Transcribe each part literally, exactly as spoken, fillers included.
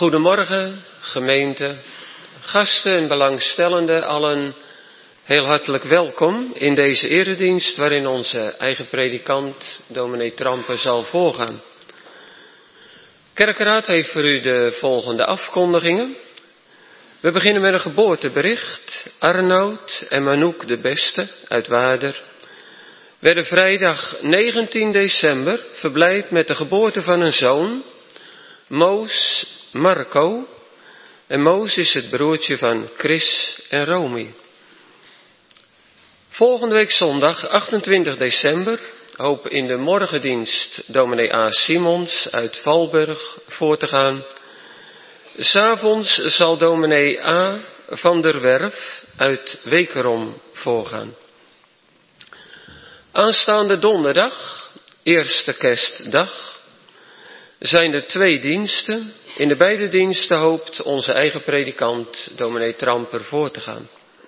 Goedemorgen, gemeente, gasten en belangstellenden, allen heel hartelijk welkom in deze eredienst waarin onze eigen predikant, dominee Trampe, zal voorgaan. Kerkenraad heeft voor u de volgende afkondigingen. We beginnen met een geboortebericht. Arnoud en Manouk de Beste uit Waarder werden vrijdag negentien december verblijd met de geboorte van een zoon, Moos Marco. En Moos is het broertje van Chris en Romy. Volgende week zondag achtentwintig december hopen in de morgendienst dominee A. Simons uit Valburg voor te gaan. 'S Avonds zal dominee A. van der Werf uit Wekerom voorgaan. Aanstaande donderdag, eerste kerstdag, zijn er twee diensten. In de beide diensten hoopt onze eigen predikant, dominee Tramper, voor te gaan.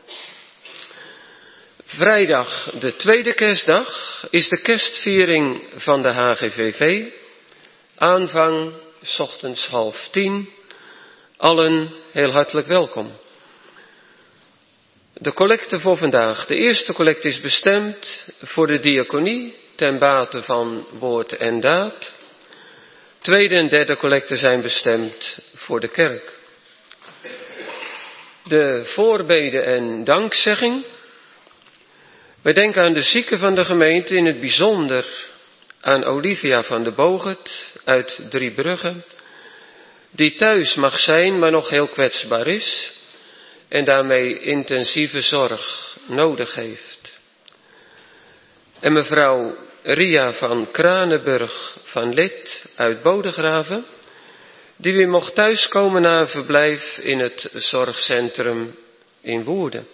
Vrijdag, de tweede kerstdag, is de kerstviering van de H G V V. Aanvang, 's ochtends half tien. Allen heel hartelijk welkom. De collecte voor vandaag. De eerste collecte is bestemd voor de diaconie ten bate van woord en daad. Tweede en derde collecte zijn bestemd voor de kerk. De voorbede en dankzegging. Wij denken aan de zieken van de gemeente, in het bijzonder aan Olivia van de Bogert uit Driebrugge, die thuis mag zijn, maar nog heel kwetsbaar is en daarmee intensieve zorg nodig heeft. En mevrouw Ria van Kranenburg van Lid uit Bodegraven, die weer mocht thuiskomen na een verblijf in het zorgcentrum in Woerden.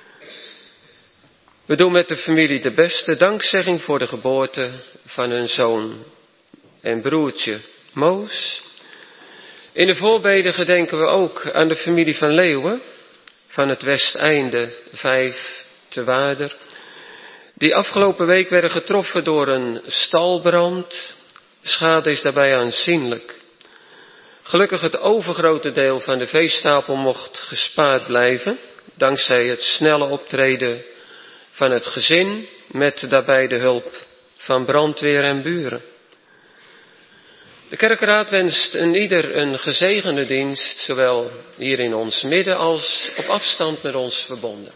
We doen met de familie de beste dankzegging voor de geboorte van hun zoon en broertje Moos. In de voorbeden gedenken we ook aan de familie van Leeuwen van het Westeinde vijf te Waarder, die afgelopen week werden getroffen door een stalbrand. Schade is daarbij aanzienlijk. Gelukkig het overgrote deel van de veestapel mocht gespaard blijven, dankzij het snelle optreden van het gezin, met daarbij de hulp van brandweer en buren. De kerkenraad wenst een ieder een gezegende dienst, zowel hier in ons midden als op afstand met ons verbonden.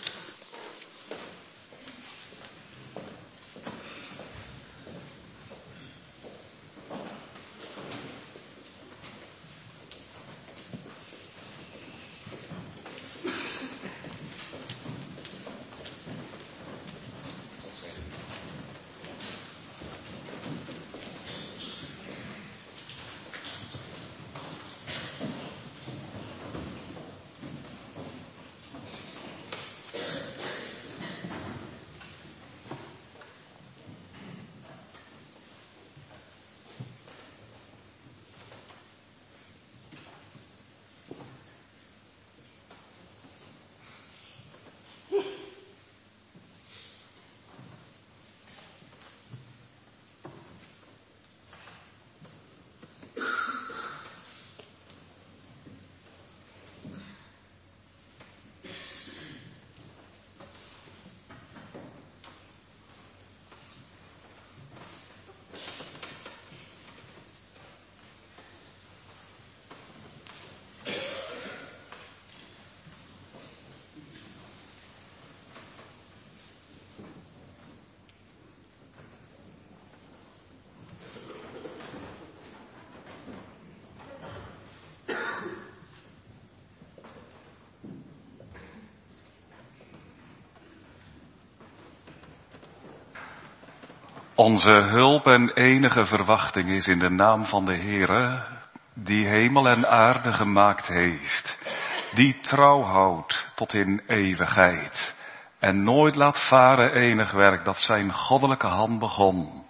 Onze hulp en enige verwachting is in de naam van de Heere, die hemel en aarde gemaakt heeft, die trouw houdt tot in eeuwigheid en nooit laat varen enig werk dat zijn goddelijke hand begon.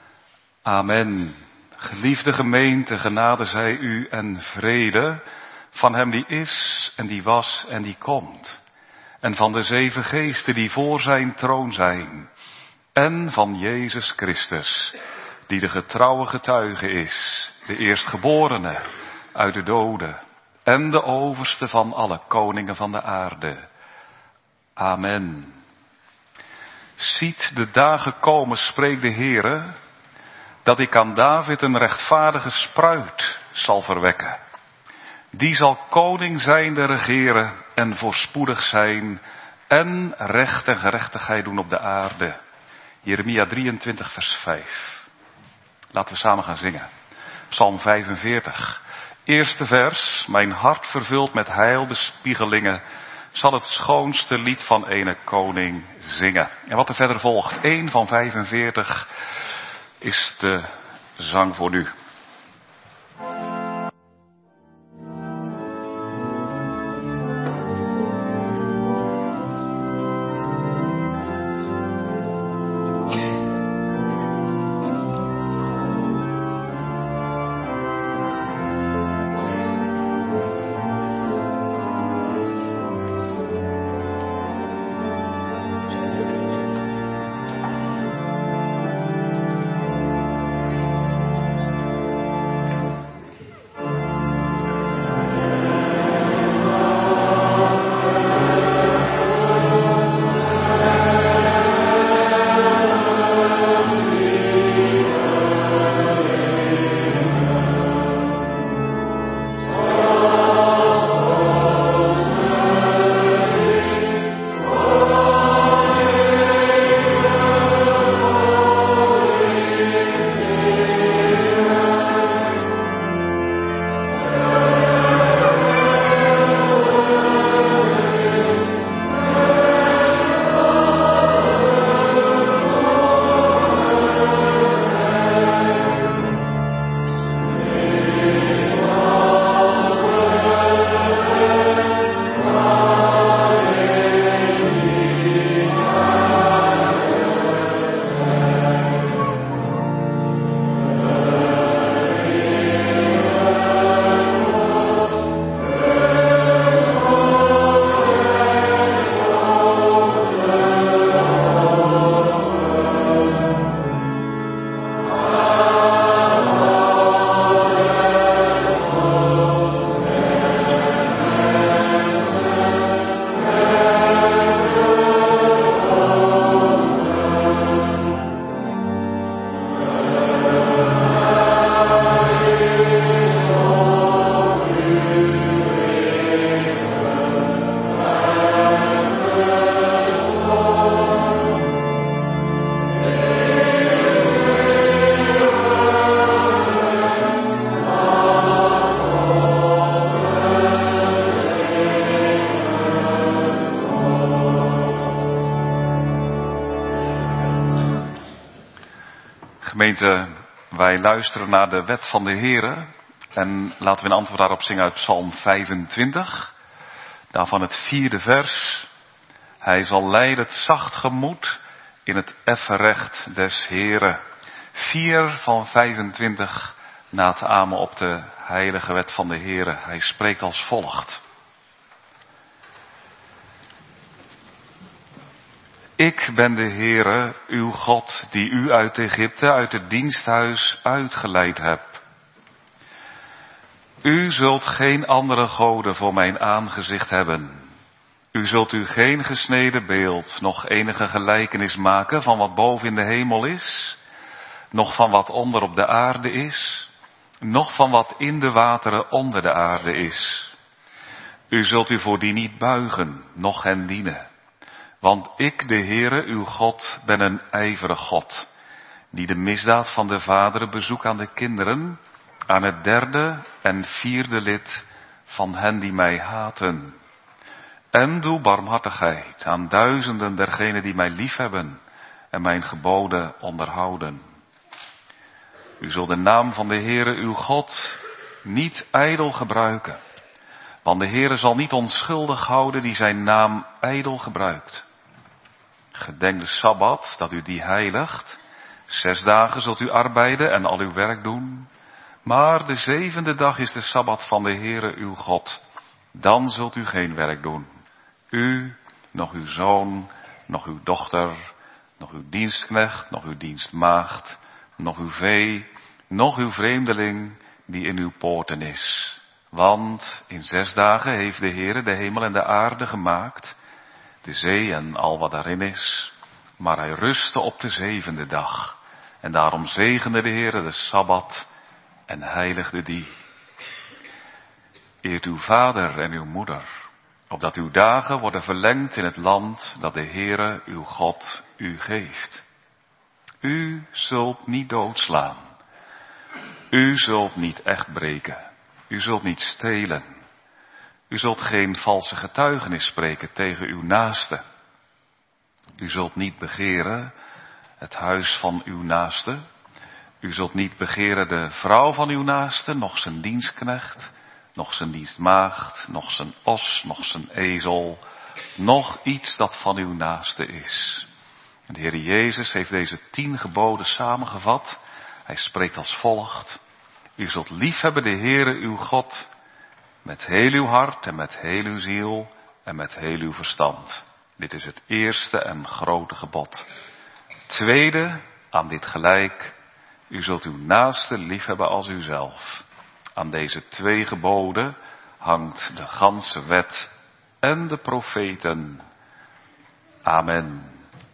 Amen. Geliefde gemeente, genade zij u en vrede van hem die is en die was en die komt, en van de zeven geesten die voor zijn troon zijn, en van Jezus Christus, die de getrouwe getuige is, de eerstgeborene uit de doden en de overste van alle koningen van de aarde. Amen. Ziet de dagen komen, spreekt de Heere, dat ik aan David een rechtvaardige spruit zal verwekken. Die zal koning zijn de regeren en voorspoedig zijn en recht en gerechtigheid doen op de aarde. Jeremia drieëntwintig vers vijf. Laten we samen gaan zingen. Psalm vijfenveertig. Eerste vers. Mijn hart vervuld met heilbespiegelingen zal het schoonste lied van ene koning zingen. En wat er verder volgt, één van vijfenveertig, is de zang voor nu. Gemeente, wij luisteren naar de wet van de Heere en laten we een antwoord daarop zingen uit Psalm vijfentwintig. Daarvan het vierde vers. Hij zal leiden het zacht gemoed in het effen recht des Heere. Vier van vijfentwintig na te amen op de heilige wet van de Heere. Hij spreekt als volgt. Ik ben de Heere, uw God, die u uit Egypte, uit het diensthuis uitgeleid heb. U zult geen andere goden voor mijn aangezicht hebben. U zult u geen gesneden beeld, nog enige gelijkenis maken van wat boven in de hemel is, nog van wat onder op de aarde is, nog van wat in de wateren onder de aarde is. U zult u voor die niet buigen, noch hen dienen. Want ik, de Heere, uw God, ben een ijverig God, die de misdaad van de vaderen bezoekt aan de kinderen, aan het derde en vierde lid van hen die mij haten. En doe barmhartigheid aan duizenden dergenen die mij liefhebben en mijn geboden onderhouden. U zult de naam van de Heere, uw God, niet ijdel gebruiken, want de Heere zal niet onschuldig houden die zijn naam ijdel gebruikt. Gedenk de Sabbat, dat u die heiligt. Zes dagen zult u arbeiden en al uw werk doen. Maar de zevende dag is de Sabbat van de Heere uw God. Dan zult u geen werk doen. U, nog uw zoon, nog uw dochter, nog uw dienstknecht, nog uw dienstmaagd, nog uw vee, nog uw vreemdeling die in uw poorten is. Want in zes dagen heeft de Heere de hemel en de aarde gemaakt, de zee en al wat daarin is. Maar hij rustte op de zevende dag. En daarom zegende de Heere de Sabbat en heiligde die. Eert uw vader en uw moeder, opdat uw dagen worden verlengd in het land dat de Heere uw God u geeft. U zult niet doodslaan. U zult niet echt breken. U zult niet stelen. U zult geen valse getuigenis spreken tegen uw naaste. U zult niet begeren het huis van uw naaste. U zult niet begeren de vrouw van uw naaste, noch zijn dienstknecht, noch zijn dienstmaagd, noch zijn os, noch zijn ezel, noch iets dat van uw naaste is. En de Heer Jezus heeft deze tien geboden samengevat. Hij spreekt als volgt. U zult liefhebben de Heere uw God met heel uw hart en met heel uw ziel en met heel uw verstand. Dit is het eerste en grote gebod. Tweede, aan dit gelijk, u zult uw naaste liefhebben als uzelf. Aan deze twee geboden hangt de ganse wet en de profeten. Amen.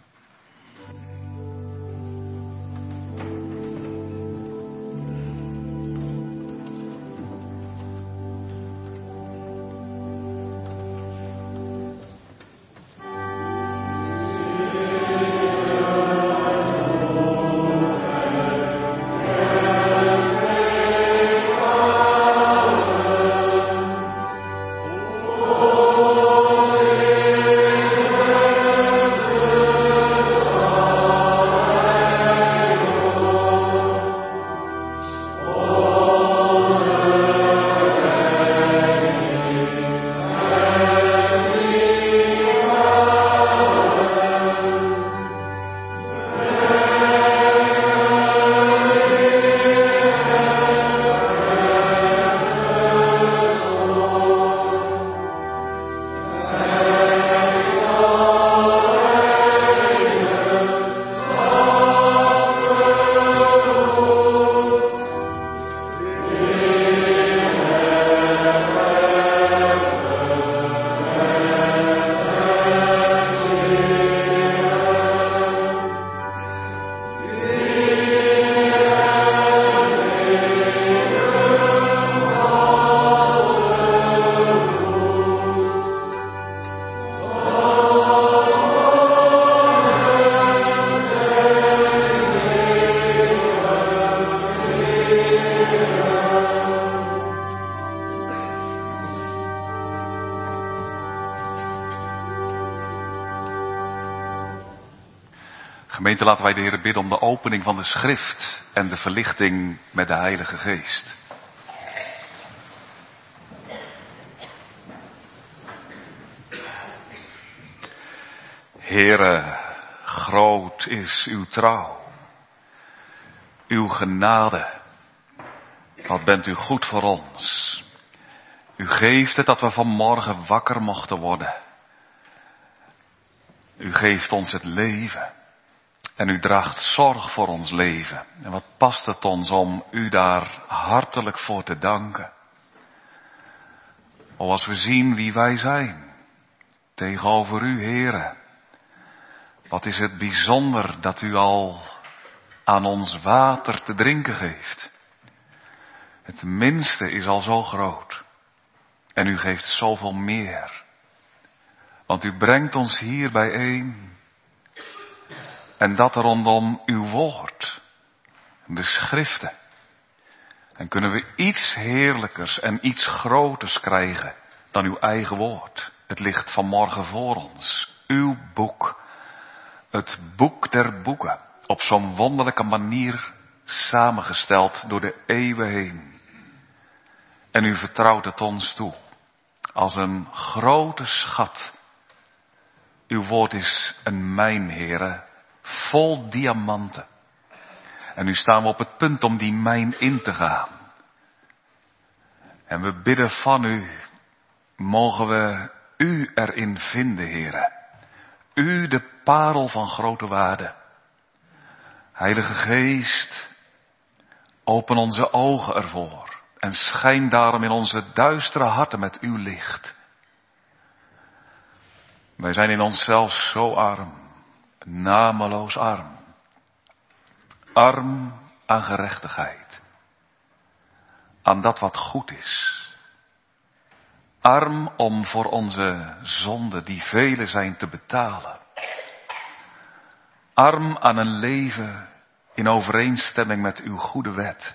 Gemeente, laten wij de Heer bidden om de opening van de schrift en de verlichting met de Heilige Geest. Heere, groot is uw trouw, uw genade. Wat bent u goed voor ons. U geeft het dat we vanmorgen wakker mochten worden. U geeft ons het leven. En u draagt zorg voor ons leven. En wat past het ons om u daar hartelijk voor te danken. O, als we zien wie wij zijn. Tegenover u, Heere. Wat is het bijzonder dat u al aan ons water te drinken geeft. Het minste is al zo groot. En u geeft zoveel meer. Want u brengt ons hier bijeen. En dat rondom uw woord. De schriften. En kunnen we iets heerlijkers en iets groters krijgen dan uw eigen woord. Het ligt vanmorgen voor ons. Uw boek. Het boek der boeken. Op zo'n wonderlijke manier samengesteld door de eeuwen heen. En u vertrouwt het ons toe. Als een grote schat. Uw woord is een mijn, Heere. Vol diamanten. En nu staan we op het punt om die mijn in te gaan. En we bidden van u. Mogen we u erin vinden, Heere. U de parel van grote waarde. Heilige Geest. Open onze ogen ervoor. en schijn daarom in onze duistere harten met uw licht. Wij zijn in onszelf zo arm, nameloos arm. Arm aan gerechtigheid, aan dat wat goed is. Arm om voor onze zonden, die vele zijn, te betalen. Arm aan een leven in overeenstemming met uw goede wet.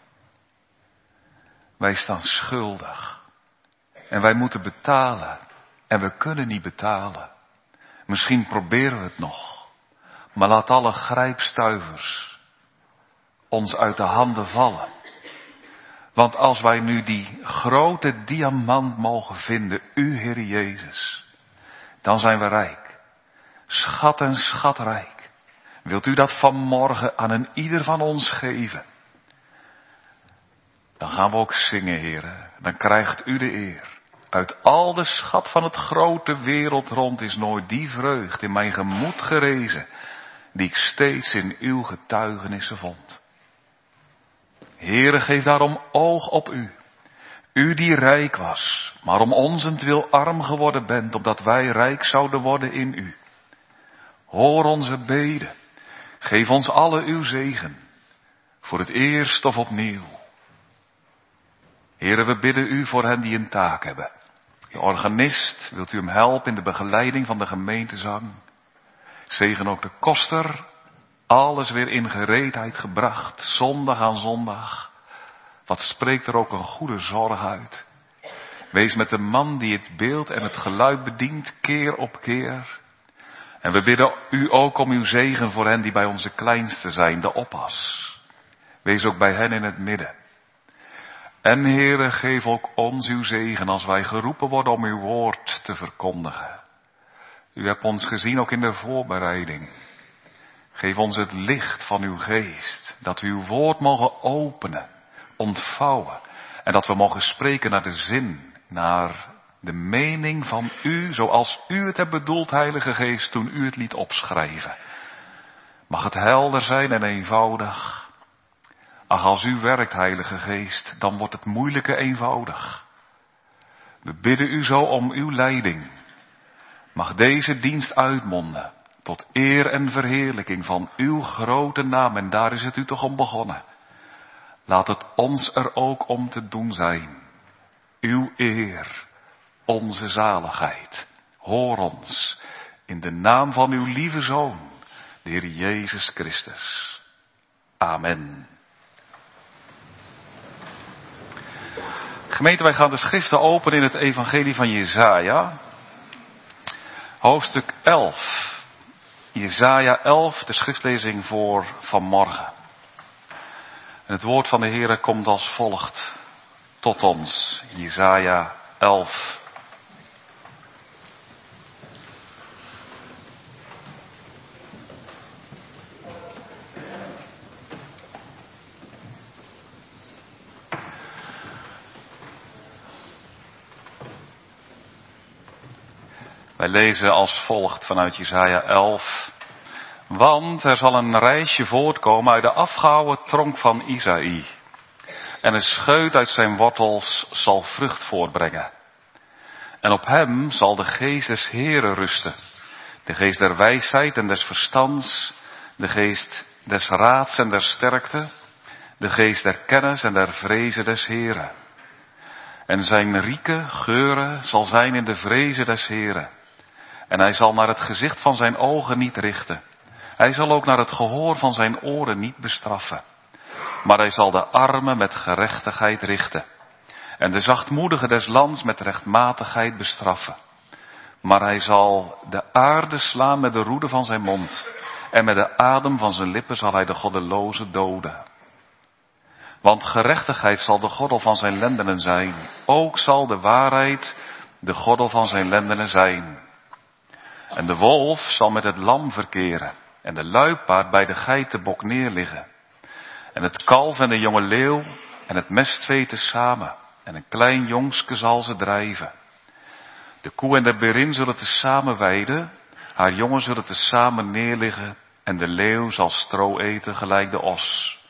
Wij staan schuldig en wij moeten betalen en we kunnen niet betalen. Misschien proberen we het nog, maar laat alle grijpstuivers ons uit de handen vallen. Want als wij nu die grote diamant mogen vinden, u Heer Jezus, dan zijn we rijk. Schat en schatrijk. Wilt u dat vanmorgen aan een ieder van ons geven? Dan gaan we ook zingen, Heer. Dan krijgt u de eer. Uit al de schat van het grote wereld rond is nooit die vreugd in mijn gemoed gerezen, die ik steeds in uw getuigenissen vond. Heere, geef daarom oog op u. U die rijk was, maar om onzentwil arm geworden bent, opdat wij rijk zouden worden in u. Hoor onze beden. Geef ons alle uw zegen, voor het eerst of opnieuw. Heere, we bidden u voor hen die een taak hebben. De organist, wilt u hem helpen in de begeleiding van de gemeentezang? Zegen ook de koster. Alles weer in gereedheid gebracht, zondag aan zondag. Wat spreekt er ook een goede zorg uit. Wees met de man die het beeld en het geluid bedient, keer op keer. En we bidden u ook om uw zegen voor hen die bij onze kleinste zijn, de oppas. Wees ook bij hen in het midden. En Heere, geef ook ons uw zegen als wij geroepen worden om uw woord te verkondigen. U hebt ons gezien ook in de voorbereiding. Geef ons het licht van uw geest, dat we uw woord mogen openen, ontvouwen. En dat we mogen spreken naar de zin, naar de mening van u, zoals u het hebt bedoeld, Heilige Geest, toen u het liet opschrijven. Mag het helder zijn en eenvoudig. Ach, als u werkt, Heilige Geest, dan wordt het moeilijke eenvoudig. We bidden u zo om uw leiding. Mag deze dienst uitmonden tot eer en verheerlijking van uw grote naam. En daar is het u toch om begonnen. Laat het ons er ook om te doen zijn. Uw eer, onze zaligheid. Hoor ons in de naam van uw lieve Zoon, de Heer Jezus Christus. Amen. Gemeente, wij gaan de schriften openen in het evangelie van Jesaja. Hoofdstuk elf. Jesaja elf, de schriftlezing voor vanmorgen. En het woord van de Heere komt als volgt tot ons. Jesaja elf. Wij lezen als volgt vanuit Jesaja elf. Want er zal een rijsje voortkomen uit de afgehouwen tronk van Isaïe. En een scheut uit zijn wortels zal vrucht voortbrengen. En op hem zal de geest des Heeren rusten. De geest der wijsheid en des verstands. De geest des raads en der sterkte. De geest der kennis en der vrezen des Heeren. En zijn rieke geuren zal zijn in de vrezen des Heeren. En hij zal naar het gezicht van zijn ogen niet richten. Hij zal ook naar het gehoor van zijn oren niet bestraffen. Maar hij zal de armen met gerechtigheid richten. En de zachtmoedigen des lands met rechtmatigheid bestraffen. Maar hij zal de aarde slaan met de roede van zijn mond. En met de adem van zijn lippen zal hij de goddeloze doden. Want gerechtigheid zal de gordel van zijn lendenen zijn. Ook zal de waarheid de gordel van zijn lendenen zijn. En de wolf zal met het lam verkeren. En de luipaard bij de geitenbok neerliggen. En het kalf en de jonge leeuw en het mestvee tezamen. En een klein jongske zal ze drijven. De koe en de berin zullen tezamen weiden. Haar jongen zullen tezamen neerliggen. En de leeuw zal stro eten gelijk de os.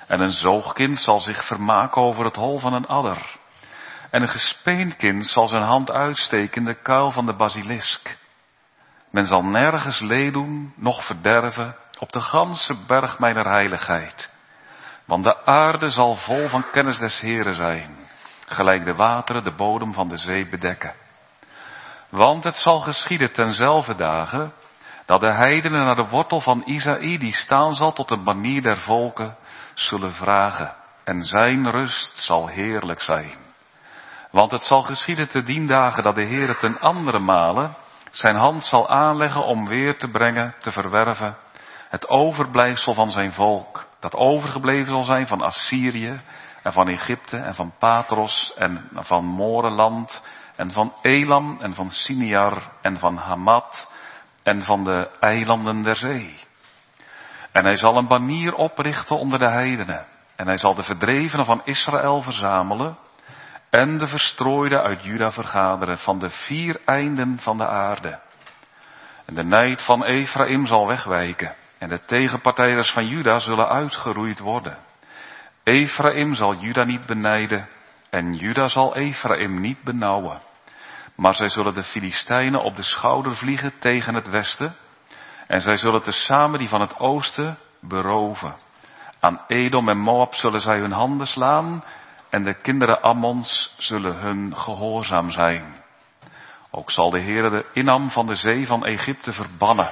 En een zoogkind zal zich vermaken over het hol van een adder. En een gespeend kind zal zijn hand uitsteken in de kuil van de basilisk. Men zal nergens leed doen, noch verderven, op de ganse berg mijner heiligheid. Want de aarde zal vol van kennis des Heeren zijn, gelijk de wateren de bodem van de zee bedekken. Want het zal geschieden tenzelfde dagen, dat de heidenen naar de wortel van Isaïe, die staan zal tot een banier der volken, zullen vragen. En zijn rust zal heerlijk zijn. Want het zal geschieden te dien dagen dat de Heere ten andere male zijn hand zal aanleggen om weer te brengen, te verwerven, het overblijfsel van zijn volk, dat overgebleven zal zijn van Assyrië en van Egypte en van Patros en van Moreland en van Elam en van Siniar en van Hamat en van de eilanden der zee. En hij zal een banier oprichten onder de heidenen en hij zal de verdrevenen van Israël verzamelen en de verstrooiden uit Juda vergaderen van de vier einden van de aarde. En de nijd van Ephraim zal wegwijken en de tegenpartijders van Juda zullen uitgeroeid worden. Ephraim zal Juda niet benijden en Juda zal Ephraim niet benauwen. Maar zij zullen de Filistijnen op de schouder vliegen tegen het westen en zij zullen tezamen die van het oosten beroven. Aan Edom en Moab zullen zij hun handen slaan en de kinderen Ammons zullen hun gehoorzaam zijn. Ook zal de Heere de inam van de zee van Egypte verbannen.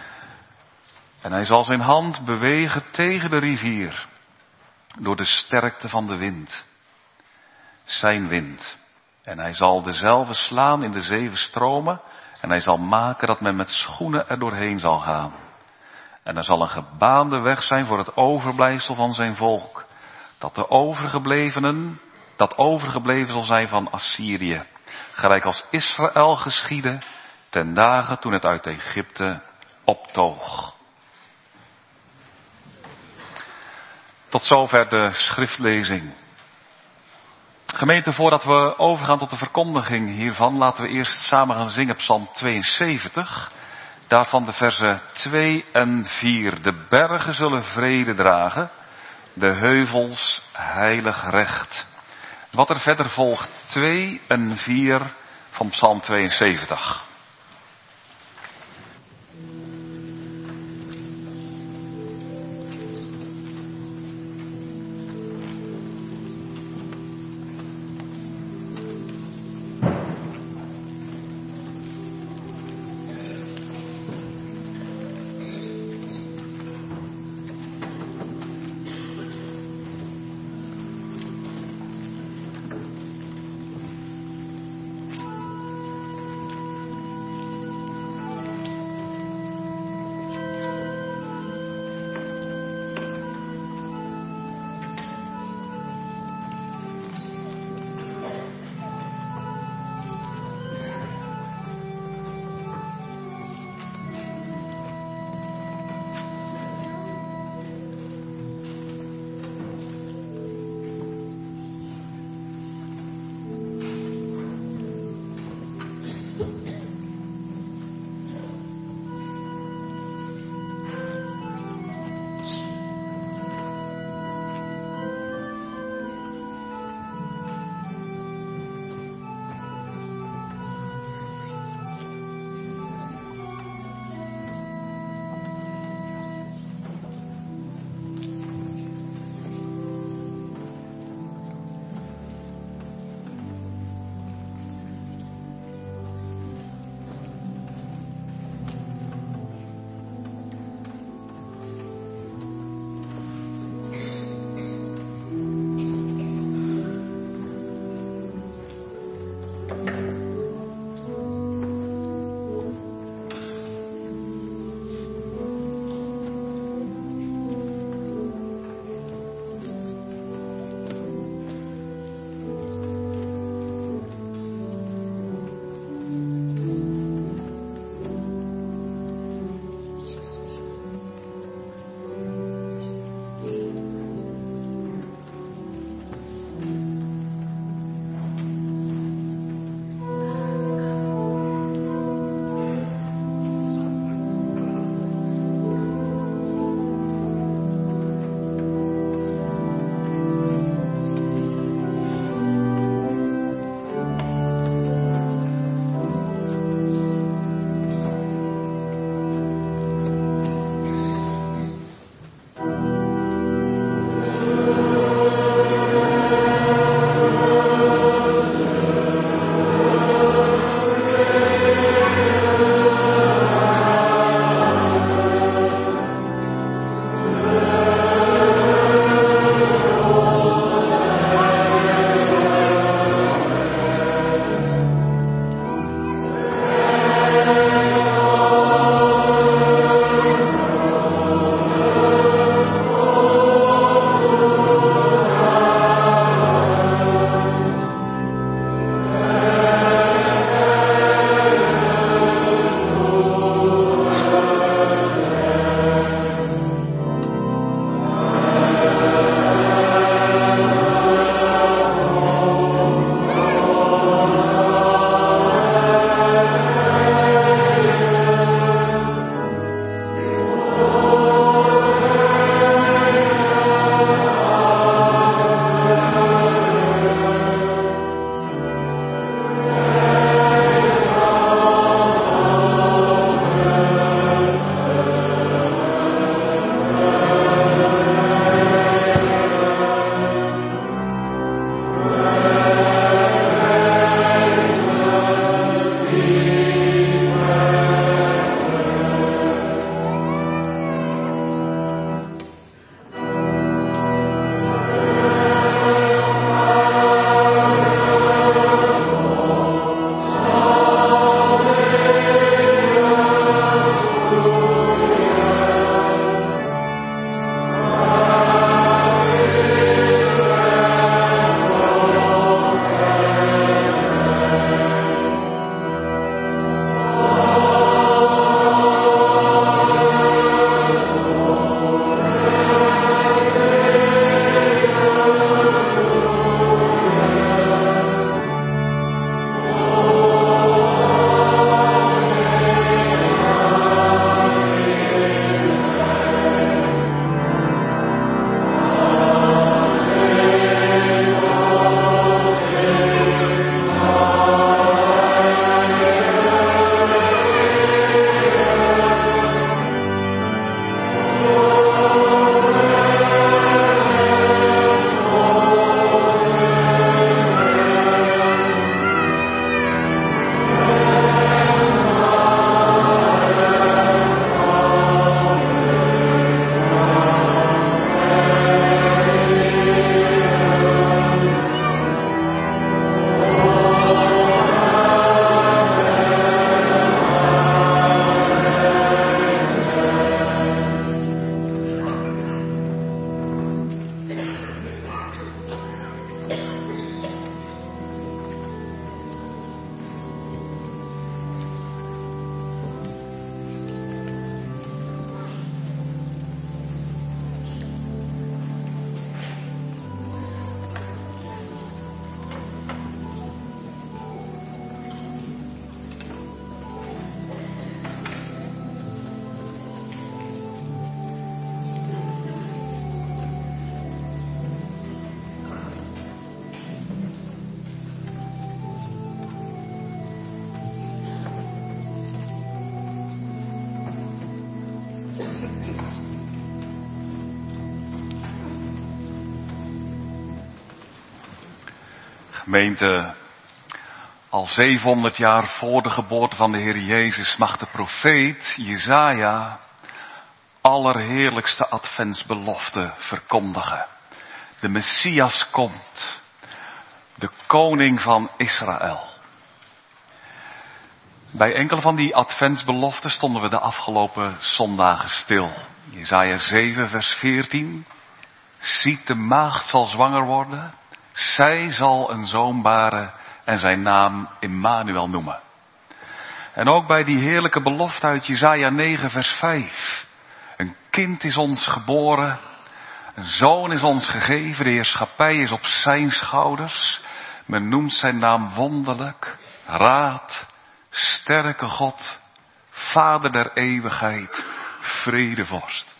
En hij zal zijn hand bewegen tegen de rivier, door de sterkte van de wind. Zijn wind. En hij zal dezelfde slaan in de zeven stromen, en hij zal maken dat men met schoenen er doorheen zal gaan. En er zal een gebaande weg zijn voor het overblijfsel van zijn volk, dat de overgeblevenen, dat overgebleven zal zijn van Assyrië, gelijk als Israël geschiedde ten dagen toen het uit Egypte optoog. Tot zover de schriftlezing. Gemeente, voordat we overgaan tot de verkondiging hiervan, laten we eerst samen gaan zingen Psalm tweeënzeventig. Daarvan de versen twee en vier. De bergen zullen vrede dragen, de heuvels heilig recht. Wat er verder volgt, twee en vier van Psalm tweeënzeventig. Gemeente, al zevenhonderd jaar voor de geboorte van de Heer Jezus mag de profeet Jesaja allerheerlijkste adventsbelofte verkondigen. De Messias komt, de koning van Israël. Bij enkele van die adventsbeloften stonden we de afgelopen zondagen stil. Jesaja zeven vers veertien. Ziet, de maagd zal zwanger worden. Zij zal een zoon baren en zijn naam Immanuel noemen. En ook bij die heerlijke belofte uit Jesaja negen vers vijf. Een kind is ons geboren. Een zoon is ons gegeven. De heerschappij is op zijn schouders. Men noemt zijn naam wonderlijk. Raad. Sterke God. Vader der eeuwigheid. Vredevorst.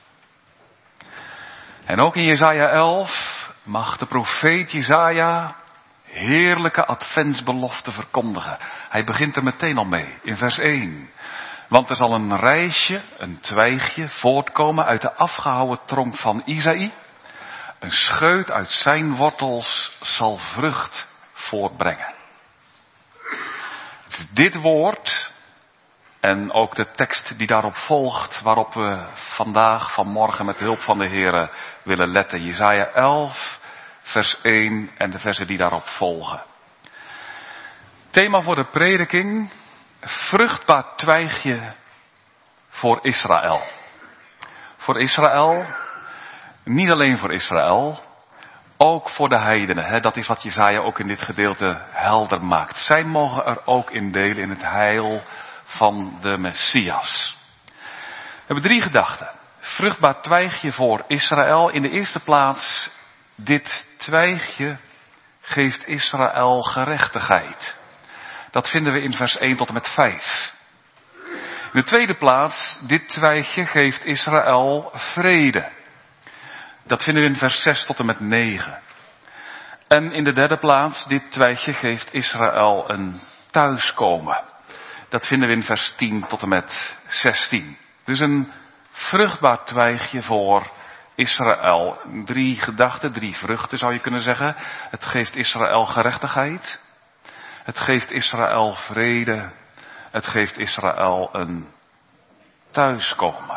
En ook in Jesaja elf mag de profeet Jesaja heerlijke adventsbeloften verkondigen. Hij begint er meteen al mee, in vers één. Want er zal een rijsje, een twijgje, voortkomen uit de afgehouwen tronk van Isaïe. Een scheut uit zijn wortels zal vrucht voortbrengen. Het is dit woord en ook de tekst die daarop volgt, waarop we vandaag, vanmorgen met hulp van de Heere willen letten. Jesaja elf, vers één en de versen die daarop volgen. Thema voor de prediking, vruchtbaar twijgje voor Israël. Voor Israël, niet alleen voor Israël, ook voor de heidenen. Hè? Dat is wat Jesaja ook in dit gedeelte helder maakt. Zij mogen er ook in delen in het heil van de Messias. We hebben drie gedachten. Vruchtbaar twijgje voor Israël. In de eerste plaats, dit twijgje geeft Israël gerechtigheid. Dat vinden we in vers één tot en met vijf. In de tweede plaats, dit twijgje geeft Israël vrede. Dat vinden we in vers zes tot en met negen. En in de derde plaats, dit twijgje geeft Israël een thuiskomen. Dat vinden we in vers tien tot en met zestien. Dus een vruchtbaar twijgje voor Israël. Drie gedachten, drie vruchten zou je kunnen zeggen. Het geeft Israël gerechtigheid. Het geeft Israël vrede. Het geeft Israël een thuiskomen.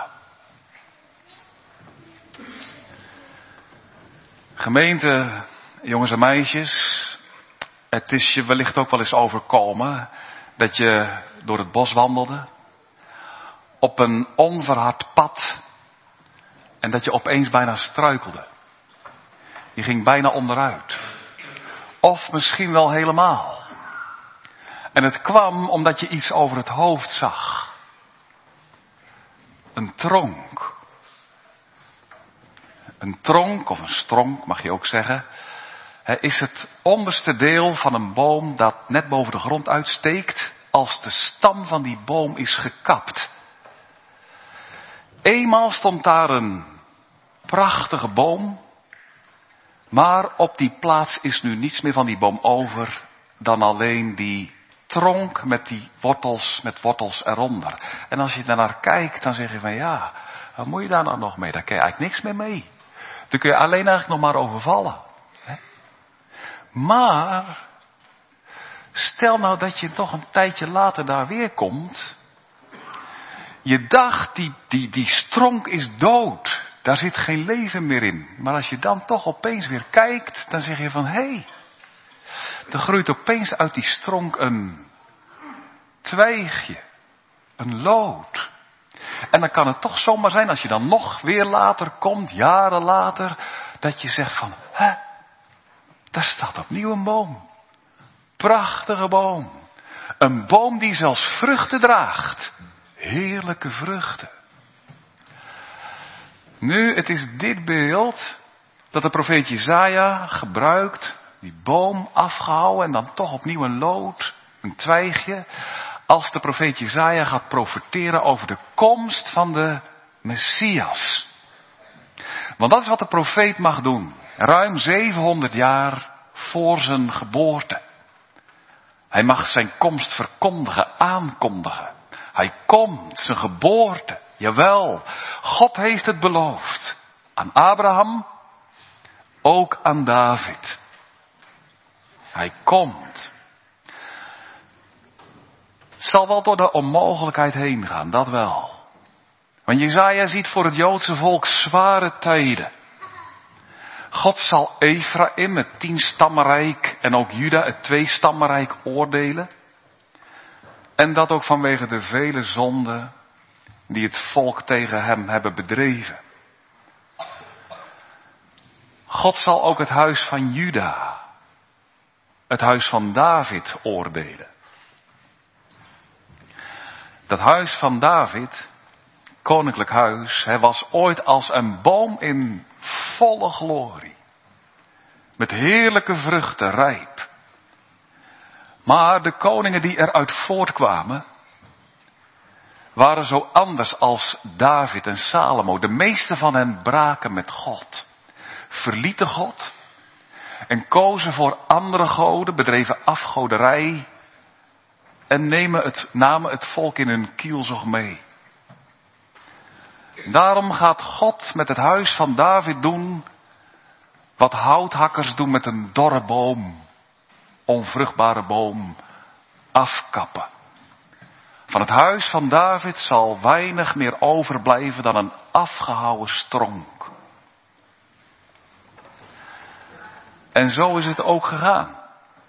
Gemeente, jongens en meisjes, het is je wellicht ook wel eens overkomen dat je door het bos wandelde, op een onverhard pad, en dat je opeens bijna struikelde. Je ging bijna onderuit. Of misschien wel helemaal. En het kwam omdat je iets over het hoofd zag. Een tronk. Een tronk of een stronk, mag je ook zeggen, is het onderste deel van een boom dat net boven de grond uitsteekt als de stam van die boom is gekapt. Eenmaal stond daar een prachtige boom, maar op die plaats is nu niets meer van die boom over dan alleen die tronk met die wortels, met wortels eronder. En als je daarnaar kijkt, dan zeg je van ja, wat moet je daar nou nog mee? Daar kun je eigenlijk niks meer mee. Daar kun je alleen eigenlijk nog maar overvallen. Maar, stel nou dat je toch een tijdje later daar weer komt. Je dacht, die, die, die stronk is dood. Daar zit geen leven meer in. Maar als je dan toch opeens weer kijkt, dan zeg je van, hé, hey, er groeit opeens uit die stronk een twijgje. Een loot. En dan kan het toch zomaar zijn, als je dan nog weer later komt, jaren later, dat je zegt van, hè, daar staat opnieuw een boom. Prachtige boom. Een boom die zelfs vruchten draagt. Heerlijke vruchten. Nu, het is dit beeld dat de profeet Jesaja gebruikt, die boom afgehouden en dan toch opnieuw een loot, een twijgje, als de profeet Jesaja gaat profeteren over de komst van de Messias. Want dat is wat de profeet mag doen. Ruim zevenhonderd jaar voor zijn geboorte. Hij mag zijn komst verkondigen, aankondigen. Hij komt, zijn geboorte. Jawel, God heeft het beloofd. Aan Abraham, ook aan David. Hij komt. Het zal wel door de onmogelijkheid heen gaan, dat wel. Want Jesaja ziet voor het Joodse volk zware tijden. God zal Ephraim, het tienstammenrijk, en ook Juda, het tweestammenrijk, oordelen. En dat ook vanwege de vele zonden die het volk tegen hem hebben bedreven. God zal ook het huis van Juda, het huis van David, oordelen. Dat huis van David, koninklijk huis, hij was ooit als een boom in volle glorie. Met heerlijke vruchten, rijp. Maar de koningen die eruit voortkwamen, waren zo anders als David en Salomo. De meeste van hen braken met God. Verlieten God. En kozen voor andere goden, bedreven afgoderij. En nemen het, namen het volk in hun kielzog mee. Daarom gaat God met het huis van David doen wat houthakkers doen met een dorre boom, onvruchtbare boom, afkappen. Van het huis van David zal weinig meer overblijven dan een afgehouwen stronk. En zo is het ook gegaan.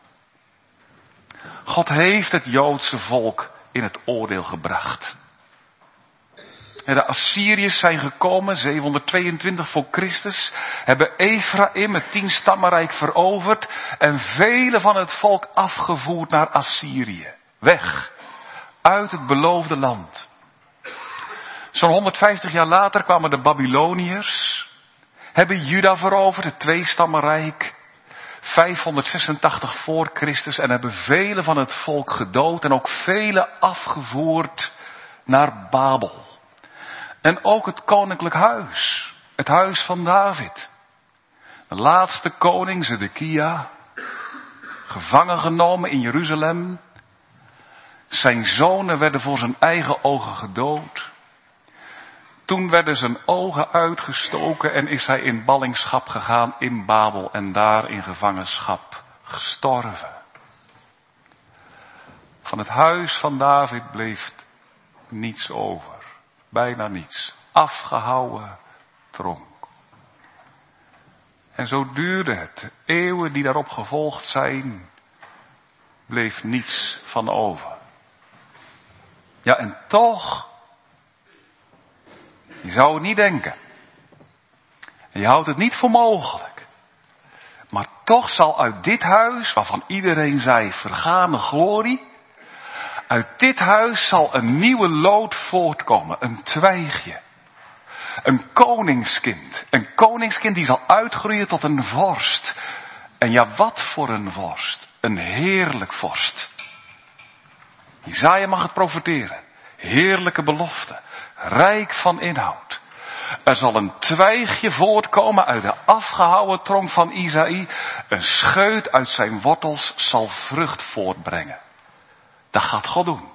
God heeft het Joodse volk in het oordeel gebracht. De Assyriërs zijn gekomen, zevenhonderdtweeëntwintig voor Christus, hebben Ephraim, het tienstammenrijk, veroverd en vele van het volk afgevoerd naar Assyrië. Weg, uit het beloofde land. Zo'n honderdvijftig jaar later kwamen de Babyloniërs, hebben Juda veroverd, het tweestammenrijk, vijfhonderdzesentachtig voor Christus, en hebben vele van het volk gedood en ook vele afgevoerd naar Babel. En ook het koninklijk huis, het huis van David. De laatste koning, Zedekia, gevangen genomen in Jeruzalem. Zijn zonen werden voor zijn eigen ogen gedood. Toen werden zijn ogen uitgestoken en is hij in ballingschap gegaan in Babel en daar in gevangenschap gestorven. Van het huis van David bleef niets over. Bijna niets. Afgehouwen tronk. En zo duurde het. De eeuwen die daarop gevolgd zijn, bleef niets van over. Ja, en toch, je zou het niet denken. En je houdt het niet voor mogelijk. Maar toch zal uit dit huis, waarvan iedereen zei vergane glorie, uit dit huis zal een nieuwe loot voortkomen, een twijgje. Een koningskind. Een koningskind die zal uitgroeien tot een vorst. En ja, wat voor een vorst. Een heerlijk vorst. Jesaja mag het profeteren. Heerlijke belofte. Rijk van inhoud. Er zal een twijgje voortkomen uit de afgehouwen tronk van Isaïe. Een scheut uit zijn wortels zal vrucht voortbrengen. Dat gaat God doen.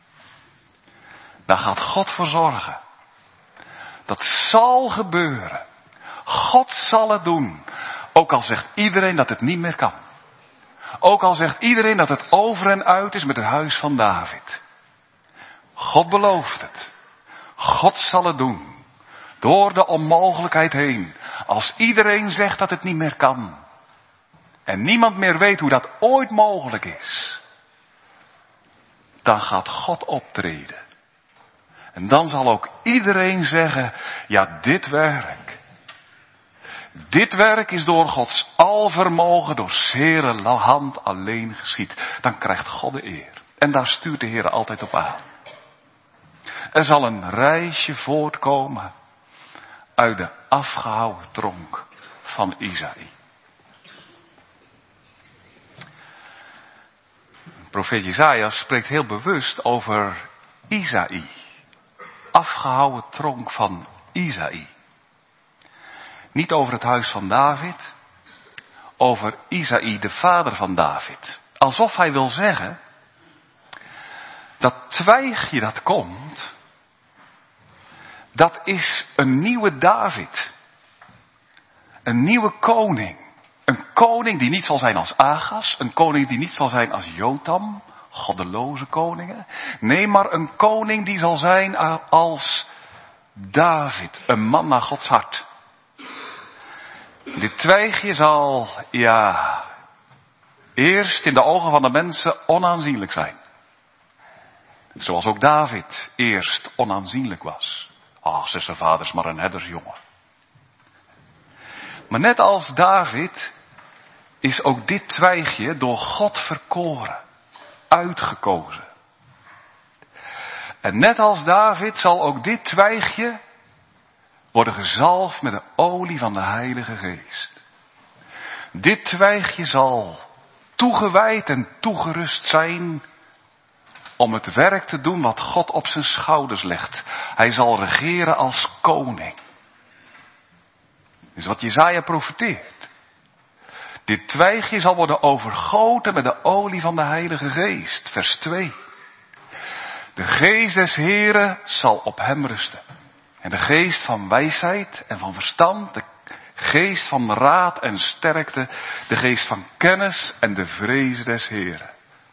Daar gaat God voor zorgen. Dat zal gebeuren. God zal het doen. Ook al zegt iedereen dat het niet meer kan. Ook al zegt iedereen dat het over en uit is met het huis van David. God belooft het. God zal het doen. Door de onmogelijkheid heen. Als iedereen zegt dat het niet meer kan. En niemand meer weet hoe dat ooit mogelijk is. Dan gaat God optreden. En dan zal ook iedereen zeggen, ja, dit werk. Dit werk is door Gods alvermogen, door zere hand alleen geschied. Dan krijgt God de eer. En daar stuurt de Heer altijd op aan. Er zal een reisje voortkomen uit de afgehouwen tronk van Isaïe. Profeet Jesaja spreekt heel bewust over Isaïe. Afgehouwen tronk van Isaïe. Niet over het huis van David. Over Isaïe, de vader van David. Alsof hij wil zeggen. Dat twijgje dat komt. Dat is een nieuwe David. Een nieuwe koning. Een koning die niet zal zijn als Agas. Een koning die niet zal zijn als Jotam. Goddeloze koningen. Nee, maar een koning die zal zijn als David. Een man naar Gods hart. Dit twijgje zal, ja, eerst in de ogen van de mensen onaanzienlijk zijn. Zoals ook David eerst onaanzienlijk was. Ach, zei zijn vaders maar een herdersjongen. Maar net als David is ook dit twijgje door God verkoren, uitgekozen. En net als David zal ook dit twijgje worden gezalfd met de olie van de Heilige Geest. Dit twijgje zal toegewijd en toegerust zijn om het werk te doen wat God op zijn schouders legt. Hij zal regeren als koning. Dat is wat Jesaja profeteert. Dit twijgje zal worden overgoten met de olie van de Heilige Geest. Vers twee. De geest des Heren zal op hem rusten. En de geest van wijsheid en van verstand, de geest van raad en sterkte, de geest van kennis en de vrees des Heren.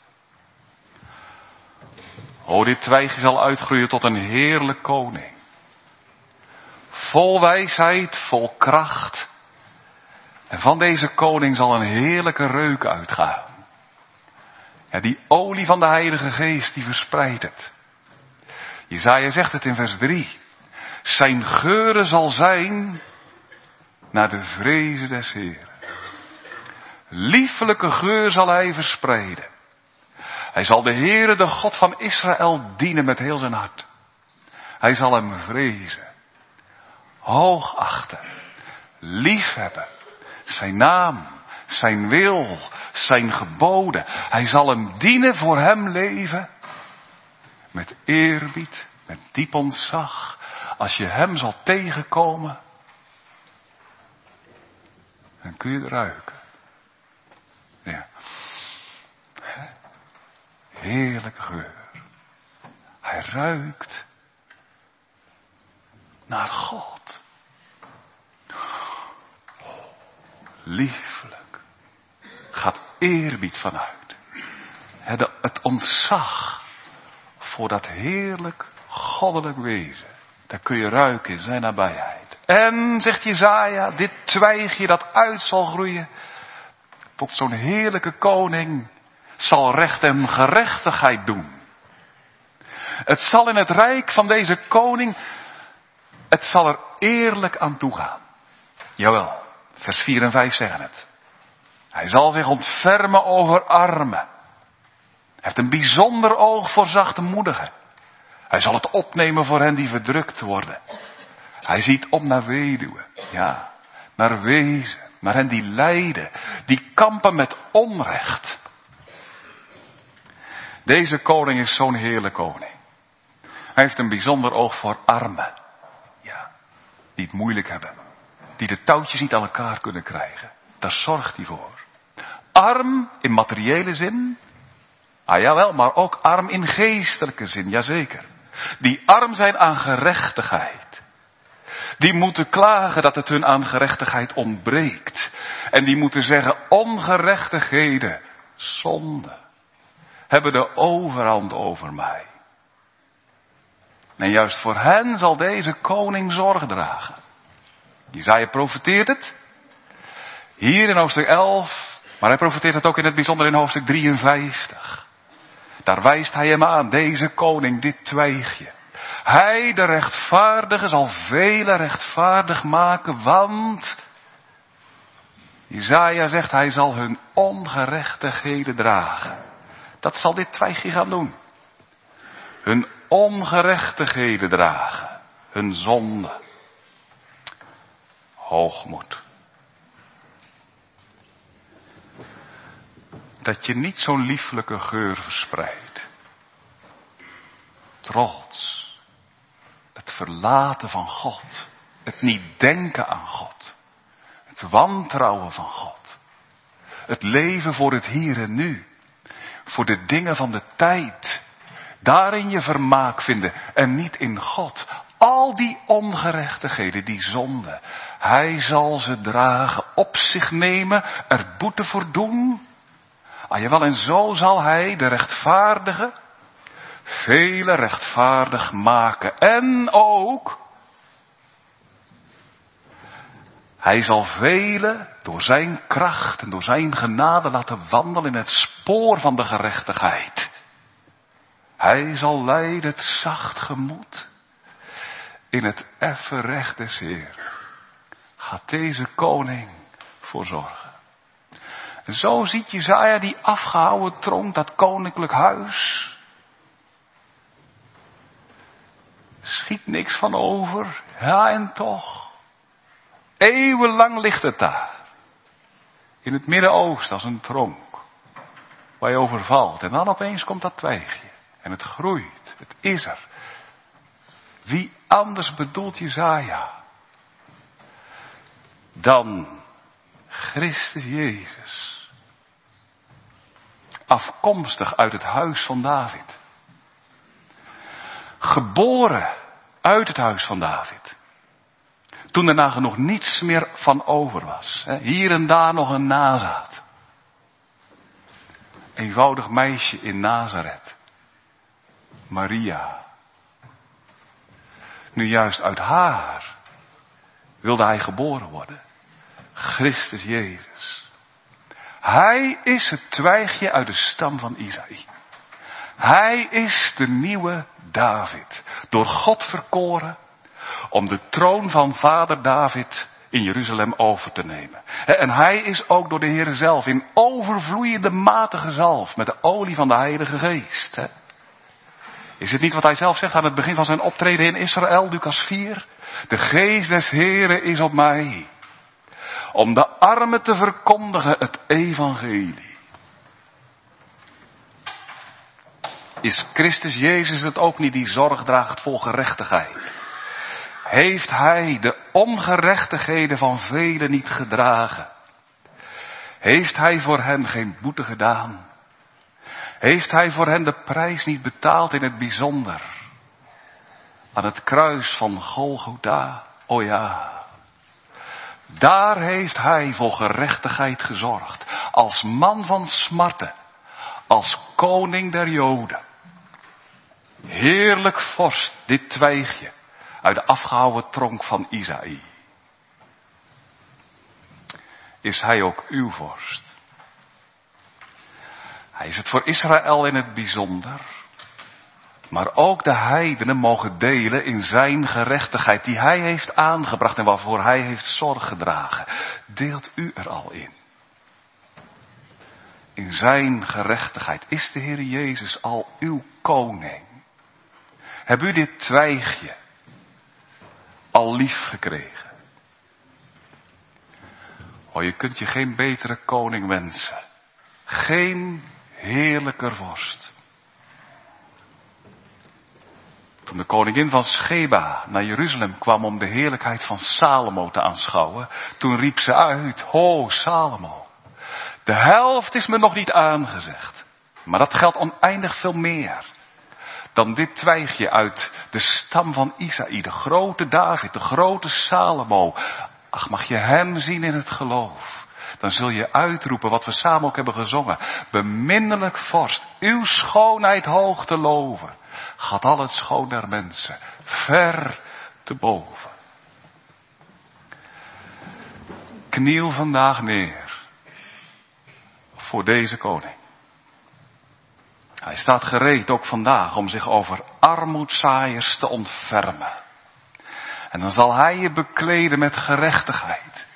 O, dit twijgje zal uitgroeien tot een heerlijk koning. Vol wijsheid, vol kracht. En van deze koning zal een heerlijke reuk uitgaan. Ja, die olie van de Heilige Geest, die verspreidt het. Jesaja zegt het in vers drie. Zijn geuren zal zijn naar de vrezen des Heren. Liefelijke geur zal hij verspreiden. Hij zal de Heere, de God van Israël, dienen met heel zijn hart. Hij zal hem vrezen, hoogachten, liefhebben, zijn naam, zijn wil, zijn geboden. Hij zal hem dienen, voor hem leven, met eerbied, met diep ontzag. Als je hem zal tegenkomen, dan kun je het ruiken. Ja. Heerlijke geur. Hij ruikt naar God. Oh, liefelijk. Gaat eerbied vanuit. Het ontzag voor dat heerlijk goddelijk wezen. Daar kun je ruiken in zijn nabijheid. En, zegt Jesaja, dit twijgje dat uit zal groeien tot zo'n heerlijke koning, zal recht en gerechtigheid doen. Het zal in het rijk van deze koning, het zal er eerlijk aan toegaan. Jawel, vers vier en vijf zeggen het. Hij zal zich ontfermen over armen. Hij heeft een bijzonder oog voor zachtmoedigen. Hij zal het opnemen voor hen die verdrukt worden. Hij ziet op naar weduwen, ja, naar wezen, naar hen die lijden, die kampen met onrecht. Deze koning is zo'n heerlijke koning. Hij heeft een bijzonder oog voor armen. Ja, die het moeilijk hebben. Die de touwtjes niet aan elkaar kunnen krijgen. Daar zorgt hij voor. Arm in materiële zin. Ah jawel, maar ook arm in geestelijke zin, jazeker. Die arm zijn aan gerechtigheid. Die moeten klagen dat het hun aan gerechtigheid ontbreekt. En die moeten zeggen, ongerechtigheden, zonde, hebben de overhand over mij. En juist voor hen zal deze koning zorg dragen. Jesaja profeteert het. Hier in hoofdstuk elf. Maar hij profeteert het ook in het bijzonder in hoofdstuk drieënvijftig. Daar wijst hij hem aan. Deze koning, dit twijgje. Hij, de rechtvaardige, zal velen rechtvaardig maken. Want Jesaja zegt, hij zal hun ongerechtigheden dragen. Dat zal dit twijgje gaan doen. Hun ongerechtigheden dragen. Hun zonde. Hoogmoed. Dat je niet zo'n lieflijke geur verspreidt. Trots. Het verlaten van God. Het niet denken aan God. Het wantrouwen van God. Het leven voor het hier en nu. Voor de dingen van de tijd. Daarin je vermaak vinden en niet in God. al die ongerechtigheden, die zonde. Hij zal ze dragen, op zich nemen, er boete voor doen. Ah, jawel, en zo zal hij, de rechtvaardige, vele rechtvaardig maken. En ook, hij zal velen door zijn kracht en door zijn genade laten wandelen in het spoor van de gerechtigheid. Hij zal leiden het zacht gemoed in het effen recht des Heeren. Gaat deze koning voor zorgen. En zo ziet Jesaja die afgehouwen tronk, dat koninklijk huis. Schiet niks van over, ja en toch. Eeuwenlang ligt het daar. In het Midden-Oosten als een tronk. Waar je overvalt. En dan opeens komt dat twijgje. En het groeit. Het is er. Wie anders bedoelt Jesaja dan Christus Jezus. Afkomstig uit het huis van David. Geboren uit het huis van David. Toen er nagenoeg niets meer van over was. Hier en daar nog een nazaat. Eenvoudig meisje in Nazareth. Maria. Nu juist uit haar wilde hij geboren worden. Christus Jezus. Hij is het twijgje uit de stam van Isaïe. Hij is de nieuwe David. Door God verkoren om de troon van vader David in Jeruzalem over te nemen. En hij is ook door de Heer zelf in overvloeiende mate gezalfd met de olie van de Heilige Geest. Is het niet wat hij zelf zegt aan het begin van zijn optreden in Israël, Lucas vier? De geest des Heren is op mij. Om de armen te verkondigen het evangelie. Is Christus Jezus het ook niet die zorg draagt voor gerechtigheid? Heeft hij de ongerechtigheden van velen niet gedragen? Heeft hij voor hen geen boete gedaan? Heeft hij voor hen de prijs niet betaald in het bijzonder? Aan het kruis van Golgotha, o ja. Daar heeft hij voor gerechtigheid gezorgd. Als man van smarten. Als koning der Joden. Heerlijk vorst, dit twijgje. Uit de afgehouwen tronk van Isaïe. Is hij ook uw vorst? Hij is het voor Israël in het bijzonder. Maar ook de heidenen mogen delen in zijn gerechtigheid die hij heeft aangebracht en waarvoor hij heeft zorg gedragen. Deelt u er al in? In zijn gerechtigheid is de Heer Jezus al uw koning. Heb u dit twijgje al lief gekregen? Oh, je kunt je geen betere koning wensen. Geen heerlijker vorst. Toen de koningin van Sheba naar Jeruzalem kwam om de heerlijkheid van Salomo te aanschouwen, toen riep ze uit, ho Salomo, de helft is me nog niet aangezegd. Maar dat geldt oneindig veel meer dan dit twijgje uit de stam van Isaïe, de grote David, de grote Salomo. Ach, mag je hem zien in het geloof, dan zul je uitroepen wat we samen ook hebben gezongen. Beminnelijk vorst, uw schoonheid hoog te loven. Gaat al het schoon der mensen ver te boven. Kniel vandaag neer voor deze koning. Hij staat gereed ook vandaag om zich over armoedzaaiers te ontfermen. En dan zal hij je bekleden met gerechtigheid.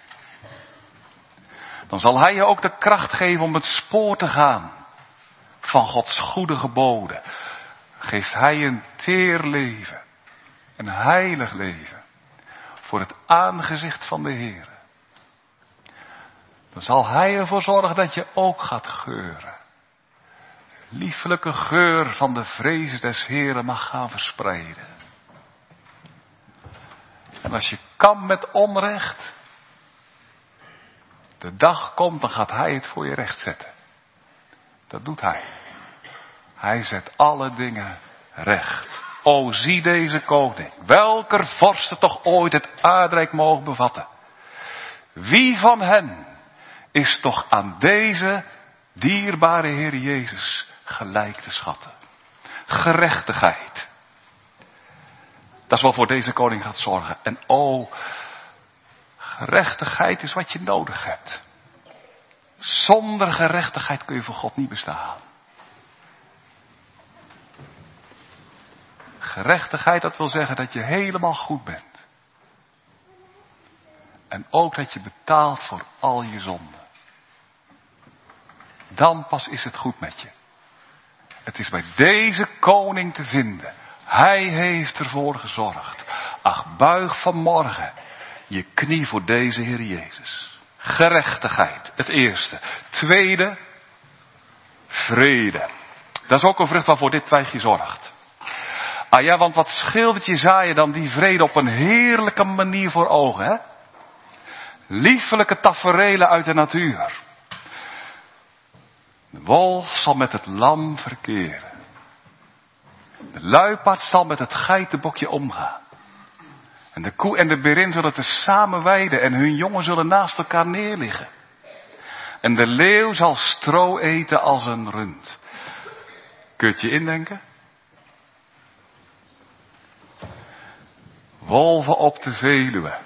Dan zal hij je ook de kracht geven om het spoor te gaan van Gods goede geboden. Geeft hij een teer leven, een heilig leven, voor het aangezicht van de Heer. Dan zal hij ervoor zorgen dat je ook gaat geuren. Liefelijke geur van de vrezen des Heeren mag gaan verspreiden. En als je kan met onrecht, de dag komt, dan gaat hij het voor je recht zetten. Dat doet hij. Hij zet alle dingen recht. O zie deze koning, welker vorsten toch ooit het aardrijk mogen bevatten. Wie van hen is toch aan deze dierbare Heer Jezus gelijk te schatten? Gerechtigheid. Dat is wat voor deze koning gaat zorgen. En o, gerechtigheid is wat je nodig hebt. Zonder gerechtigheid kun je voor God niet bestaan. Gerechtigheid, dat wil zeggen dat je helemaal goed bent. En ook dat je betaalt voor al je zonden. Dan pas is het goed met je. Het is bij deze koning te vinden. Hij heeft ervoor gezorgd. Ach, buig vanmorgen je knie voor deze Heer Jezus. Gerechtigheid, het eerste. Tweede, vrede. Dat is ook een vrucht waarvoor dit twijgje zorgt. Ah ja, want wat schildert Jesaja dan die vrede op een heerlijke manier voor ogen, hè? Liefelijke taferelen uit de natuur. De wolf zal met het lam verkeren. De luipaard zal met het geitenbokje omgaan. En de koe en de berin zullen tezamen weiden en hun jongen zullen naast elkaar neerliggen. En de leeuw zal stro eten als een rund. Kun je het je indenken? Wolven op de Veluwe.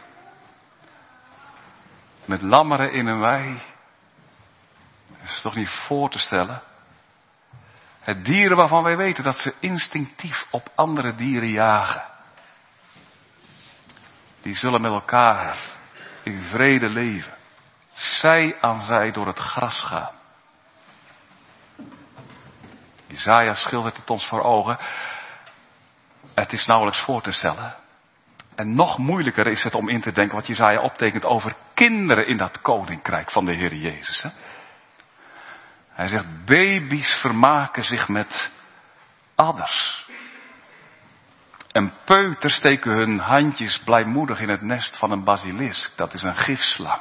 Met lammeren in een wei. Dat is toch niet voor te stellen? Het dieren waarvan wij weten dat ze instinctief op andere dieren jagen. Die zullen met elkaar in vrede leven. Zij aan zij door het gras gaan. Jesaja schildert het ons voor ogen. Het is nauwelijks voor te stellen. En nog moeilijker is het om in te denken wat Jesaja optekent over kinderen in dat koninkrijk van de Heer Jezus. Hè? Hij zegt, baby's vermaken zich met adders. En peuters steken hun handjes blijmoedig in het nest van een basilisk. Dat is een gifslang.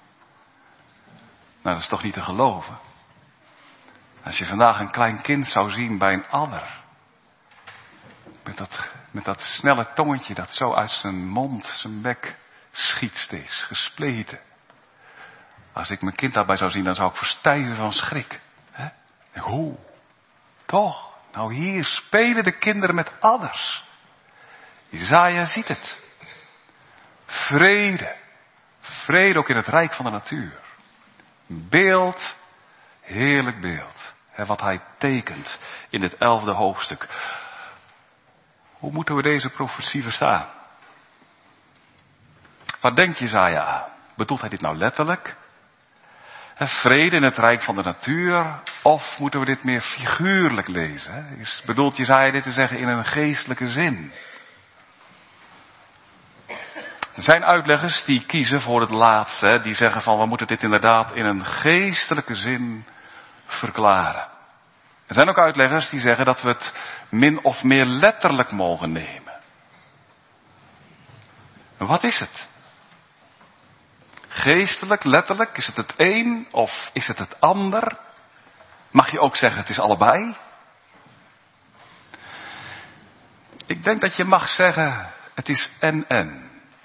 Nou, dat is toch niet te geloven. Als je vandaag een klein kind zou zien bij een adder. Met dat, met dat snelle tongetje dat zo uit zijn mond, zijn bek schiet steeds, gespleten. Als ik mijn kind daarbij zou zien, dan zou ik verstijven van schrik. Hè? Hoe? Toch? Nou, hier spelen de kinderen met adders. Jesaja ziet het. Vrede. Vrede ook in het rijk van de natuur. Beeld, heerlijk beeld. Hè, wat hij tekent in het elfde hoofdstuk. Hoe moeten we deze profetie verstaan? Wat denkt Jesaja aan? Bedoelt hij dit nou letterlijk? Vrede in het rijk van de natuur? Of moeten we dit meer figuurlijk lezen? Is, bedoelt Jesaja dit te zeggen in een geestelijke zin? Er zijn uitleggers die kiezen voor het laatste. Die zeggen van we moeten dit inderdaad in een geestelijke zin verklaren. Er zijn ook uitleggers die zeggen dat we het min of meer letterlijk mogen nemen. Wat is het? Geestelijk, letterlijk, is het het een of is het het ander? Mag je ook zeggen het is allebei? Ik denk dat je mag zeggen het is en-en.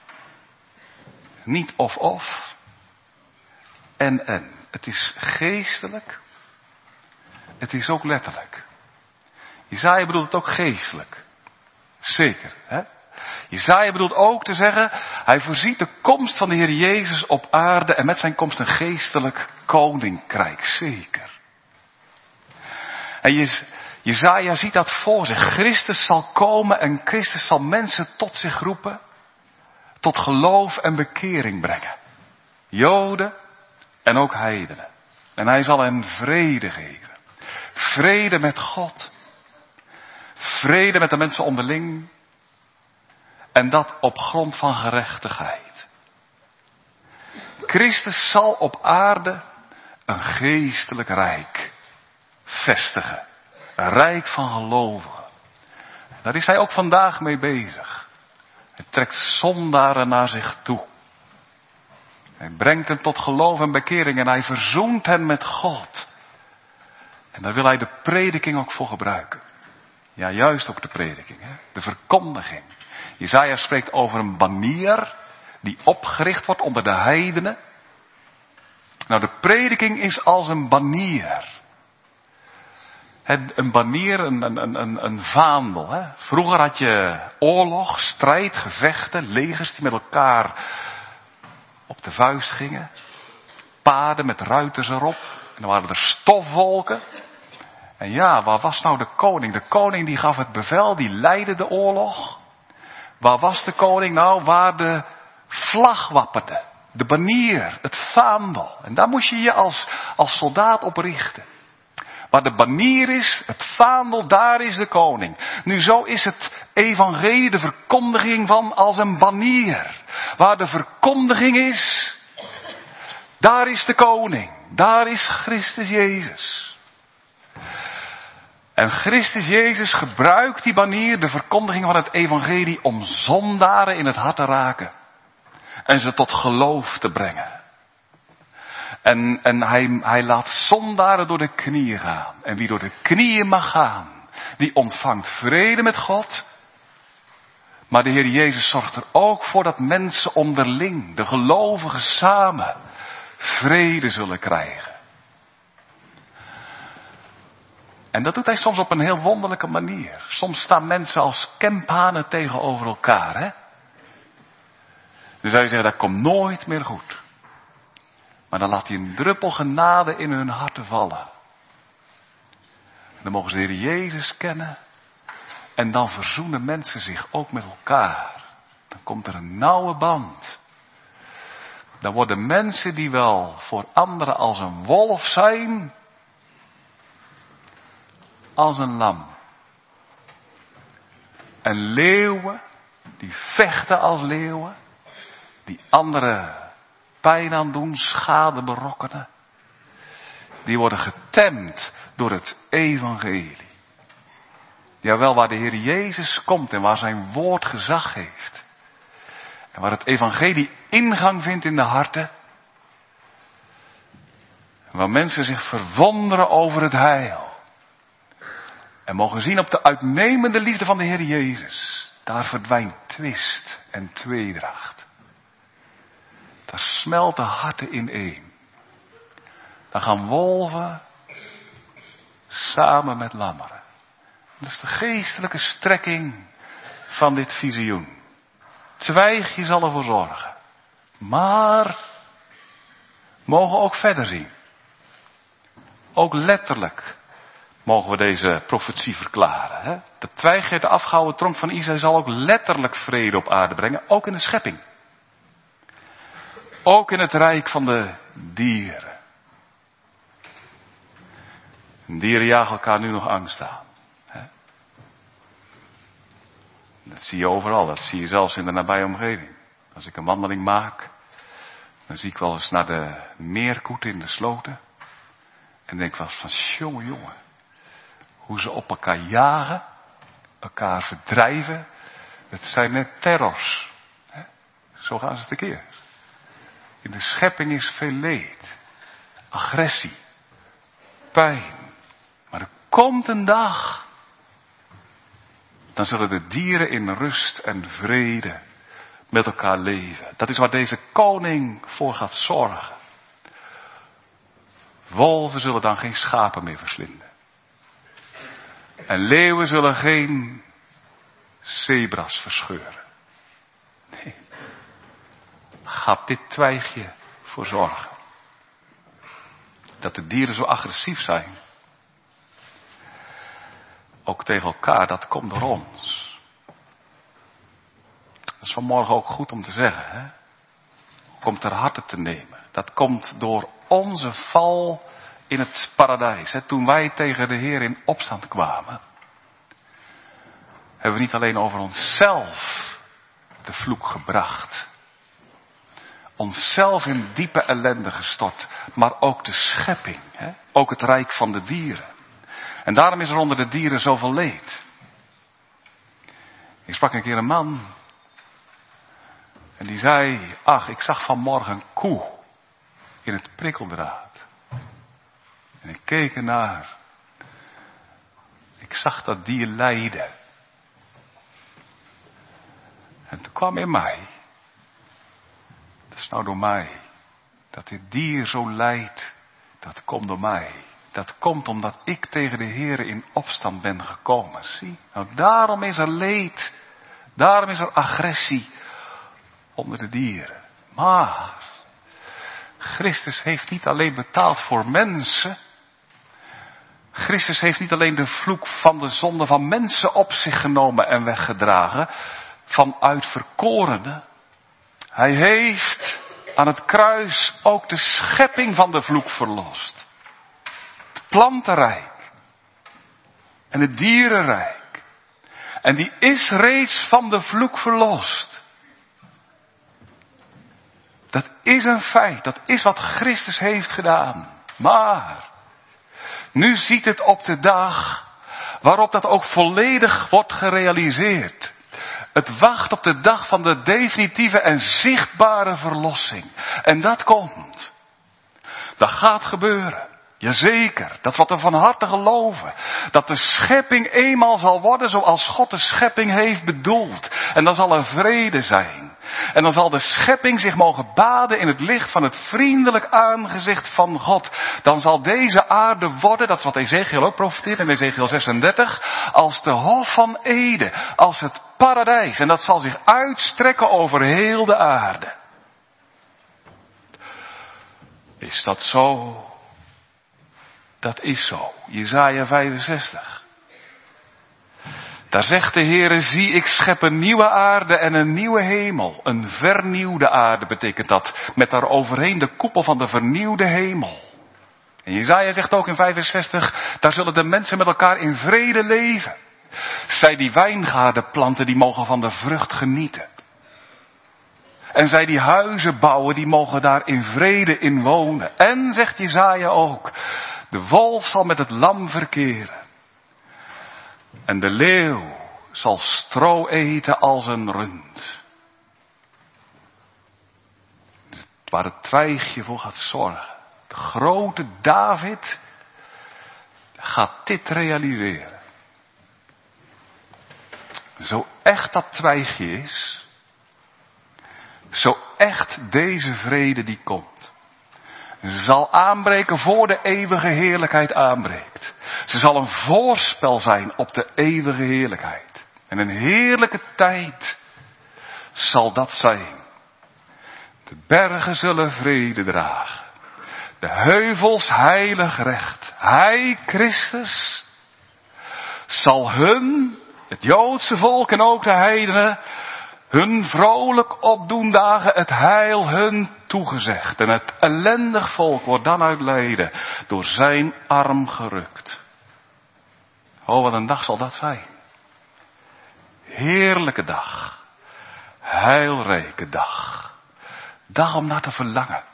Niet of-of. En-en. Het is geestelijk. Het is ook letterlijk. Jesaja bedoelt het ook geestelijk. Zeker, hè? Jesaja bedoelt ook te zeggen, hij voorziet de komst van de Heer Jezus op aarde en met zijn komst een geestelijk koninkrijk. Zeker. En Jesaja ziet dat voor zich. Christus zal komen en Christus zal mensen tot zich roepen. Tot geloof en bekering brengen. Joden en ook heidenen. En hij zal hen vrede geven. Vrede met God. Vrede met de mensen onderling. En dat op grond van gerechtigheid. Christus zal op aarde een geestelijk rijk vestigen. Een rijk van gelovigen. Daar is hij ook vandaag mee bezig. Hij trekt zondaren naar zich toe. Hij brengt hen tot geloof en bekering en hij verzoent hen met God. En daar wil hij de prediking ook voor gebruiken. Ja, juist ook de prediking, hè? De verkondiging. Jesaja spreekt over een banier die opgericht wordt onder de heidenen. Nou, de prediking is als een banier. Een banier, een, een, een, een vaandel. Hè? Vroeger had je oorlog, strijd, gevechten, legers die met elkaar op de vuist gingen. Paarden met ruiters erop. En dan waren er stofwolken. En ja, waar was nou de koning? De koning die gaf het bevel, die leidde de oorlog. Waar was de koning nou? Waar de vlag wapperde. De banier, het vaandel. En daar moest je je als, als soldaat op richten. Waar de banier is, het vaandel, daar is de koning. Nu zo is het evangelie, de verkondiging van als een banier. Waar de verkondiging is, daar is de koning. Daar is Christus Jezus. En Christus Jezus gebruikt die banier, de verkondiging van het evangelie, om zondaren in het hart te raken. En ze tot geloof te brengen. En, en hij, hij laat zondaren door de knieën gaan. En wie door de knieën mag gaan, die ontvangt vrede met God. Maar de Heer Jezus zorgt er ook voor dat mensen onderling, de gelovigen samen, vrede zullen krijgen. En dat doet hij soms op een heel wonderlijke manier. Soms staan mensen als kemphanen tegenover elkaar, hè. Dan zou je zeggen, dat komt nooit meer goed. Maar dan laat hij een druppel genade in hun harten vallen. Dan mogen ze de Heer Jezus kennen. En dan verzoenen mensen zich ook met elkaar. Dan komt er een nauwe band. Dan worden mensen die wel voor anderen als een wolf zijn, als een lam. En leeuwen, die vechten als leeuwen, die anderen pijn aan doen, schade berokkenen, die worden getemd door het evangelie. Jawel, waar de Heer Jezus komt en waar zijn woord gezag heeft. En waar het evangelie ingang vindt in de harten. En waar mensen zich verwonderen over het heil. En mogen zien op de uitnemende liefde van de Heer Jezus. Daar verdwijnt twist en tweedracht. Daar smelten harten ineen. Dan gaan wolven samen met lammeren. Dat is de geestelijke strekking van dit visioen. Twijgje zal ervoor zorgen. Maar mogen ook verder zien. Ook letterlijk mogen we deze profetie verklaren. Hè? De twijgje, de afgehouwen tronk van Isaïe zal ook letterlijk vrede op aarde brengen. Ook in de schepping. Ook in het rijk van de dieren. Dieren jagen elkaar nu nog angst aan. Hè? Dat zie je overal. Dat zie je zelfs in de nabije omgeving. Als ik een wandeling maak, dan zie ik wel eens naar de meerkoeten in de sloten. En denk wel van, jongen, jongen. Hoe ze op elkaar jagen. Elkaar verdrijven. Het zijn net terrors. Hè? Zo gaan ze tekeer. In de schepping is veel leed. Agressie. Pijn. Maar er komt een dag. Dan zullen de dieren in rust en vrede met elkaar leven. Dat is waar deze koning voor gaat zorgen. Wolven zullen dan geen schapen meer verslinden. En leeuwen zullen geen zebra's verscheuren. Nee. Gaat dit twijgje voor zorgen. Dat de dieren zo agressief zijn. Ook tegen elkaar, dat komt door ons. Dat is vanmorgen ook goed om te zeggen. Hè? Komt ter harte te nemen. Dat komt door onze val in het paradijs. Hè? Toen wij tegen de Heer in opstand kwamen. Hebben we niet alleen over onszelf de vloek gebracht. Onszelf in diepe ellende gestort. Maar ook de schepping. Hè? Ook het rijk van de dieren. En daarom is er onder de dieren zoveel leed. Ik sprak een keer een man. En die zei, ach, ik zag vanmorgen een koe in het prikkeldraad. En ik keek ernaar. Ik Ik zag dat dier lijden. En toen kwam in mij. Dat is nou door mij. Dat dit dier zo lijdt. Dat komt door mij. Dat komt omdat ik tegen de Heere in opstand ben gekomen. Zie, nou daarom is er leed. Daarom is er agressie onder de dieren. Maar Christus heeft niet alleen betaald voor mensen. Christus heeft niet alleen de vloek van de zonde van mensen op zich genomen en weggedragen. Van uitverkorenen. Hij heeft aan het kruis ook de schepping van de vloek verlost. Het plantenrijk. En het dierenrijk. En die is reeds van de vloek verlost. Dat is een feit. Dat is wat Christus heeft gedaan. Maar nu ziet het op de dag waarop dat ook volledig wordt gerealiseerd. Het wacht op de dag van de definitieve en zichtbare verlossing. En dat komt. Dat gaat gebeuren. Jazeker, dat is wat we van harte geloven. Dat de schepping eenmaal zal worden zoals God de schepping heeft bedoeld. En dan zal er vrede zijn. En dan zal de schepping zich mogen baden in het licht van het vriendelijk aangezicht van God. Dan zal deze aarde worden, dat is wat Ezekiel ook profeteert in Ezekiel zesendertig, als de Hof van Eden, als het paradijs. En dat zal zich uitstrekken over heel de aarde. Is dat zo? Dat is zo. Jesaja vijfenzestig. Daar zegt de Heere, zie ik schep een nieuwe aarde en een nieuwe hemel. Een vernieuwde aarde betekent dat. Met daar overheen de koepel van de vernieuwde hemel. En Jesaja zegt ook in vijfenzestig, daar zullen de mensen met elkaar in vrede leven. Zij die wijngaarden planten, die mogen van de vrucht genieten. En zij die huizen bouwen, die mogen daar in vrede in wonen. En, zegt Jesaja ook, de wolf zal met het lam verkeren. En de leeuw zal stro eten als een rund. Dus waar het twijgje voor gaat zorgen. De grote David gaat dit realiseren. Zo echt dat twijgje is. Zo echt deze vrede die komt. Ze zal aanbreken voor de eeuwige heerlijkheid aanbreekt. Ze zal een voorspel zijn op de eeuwige heerlijkheid. En een heerlijke tijd zal dat zijn. De bergen zullen vrede dragen. De heuvels heilig recht. Hij, Christus, zal hun, het Joodse volk en ook de heidenen, hun vrolijk opdoen dagen, het heil hun toegezegd. En het ellendig volk wordt dan uit lijden door zijn arm gerukt. Oh, wat een dag zal dat zijn. Heerlijke dag. Heilrijke dag. Dag om naar te verlangen.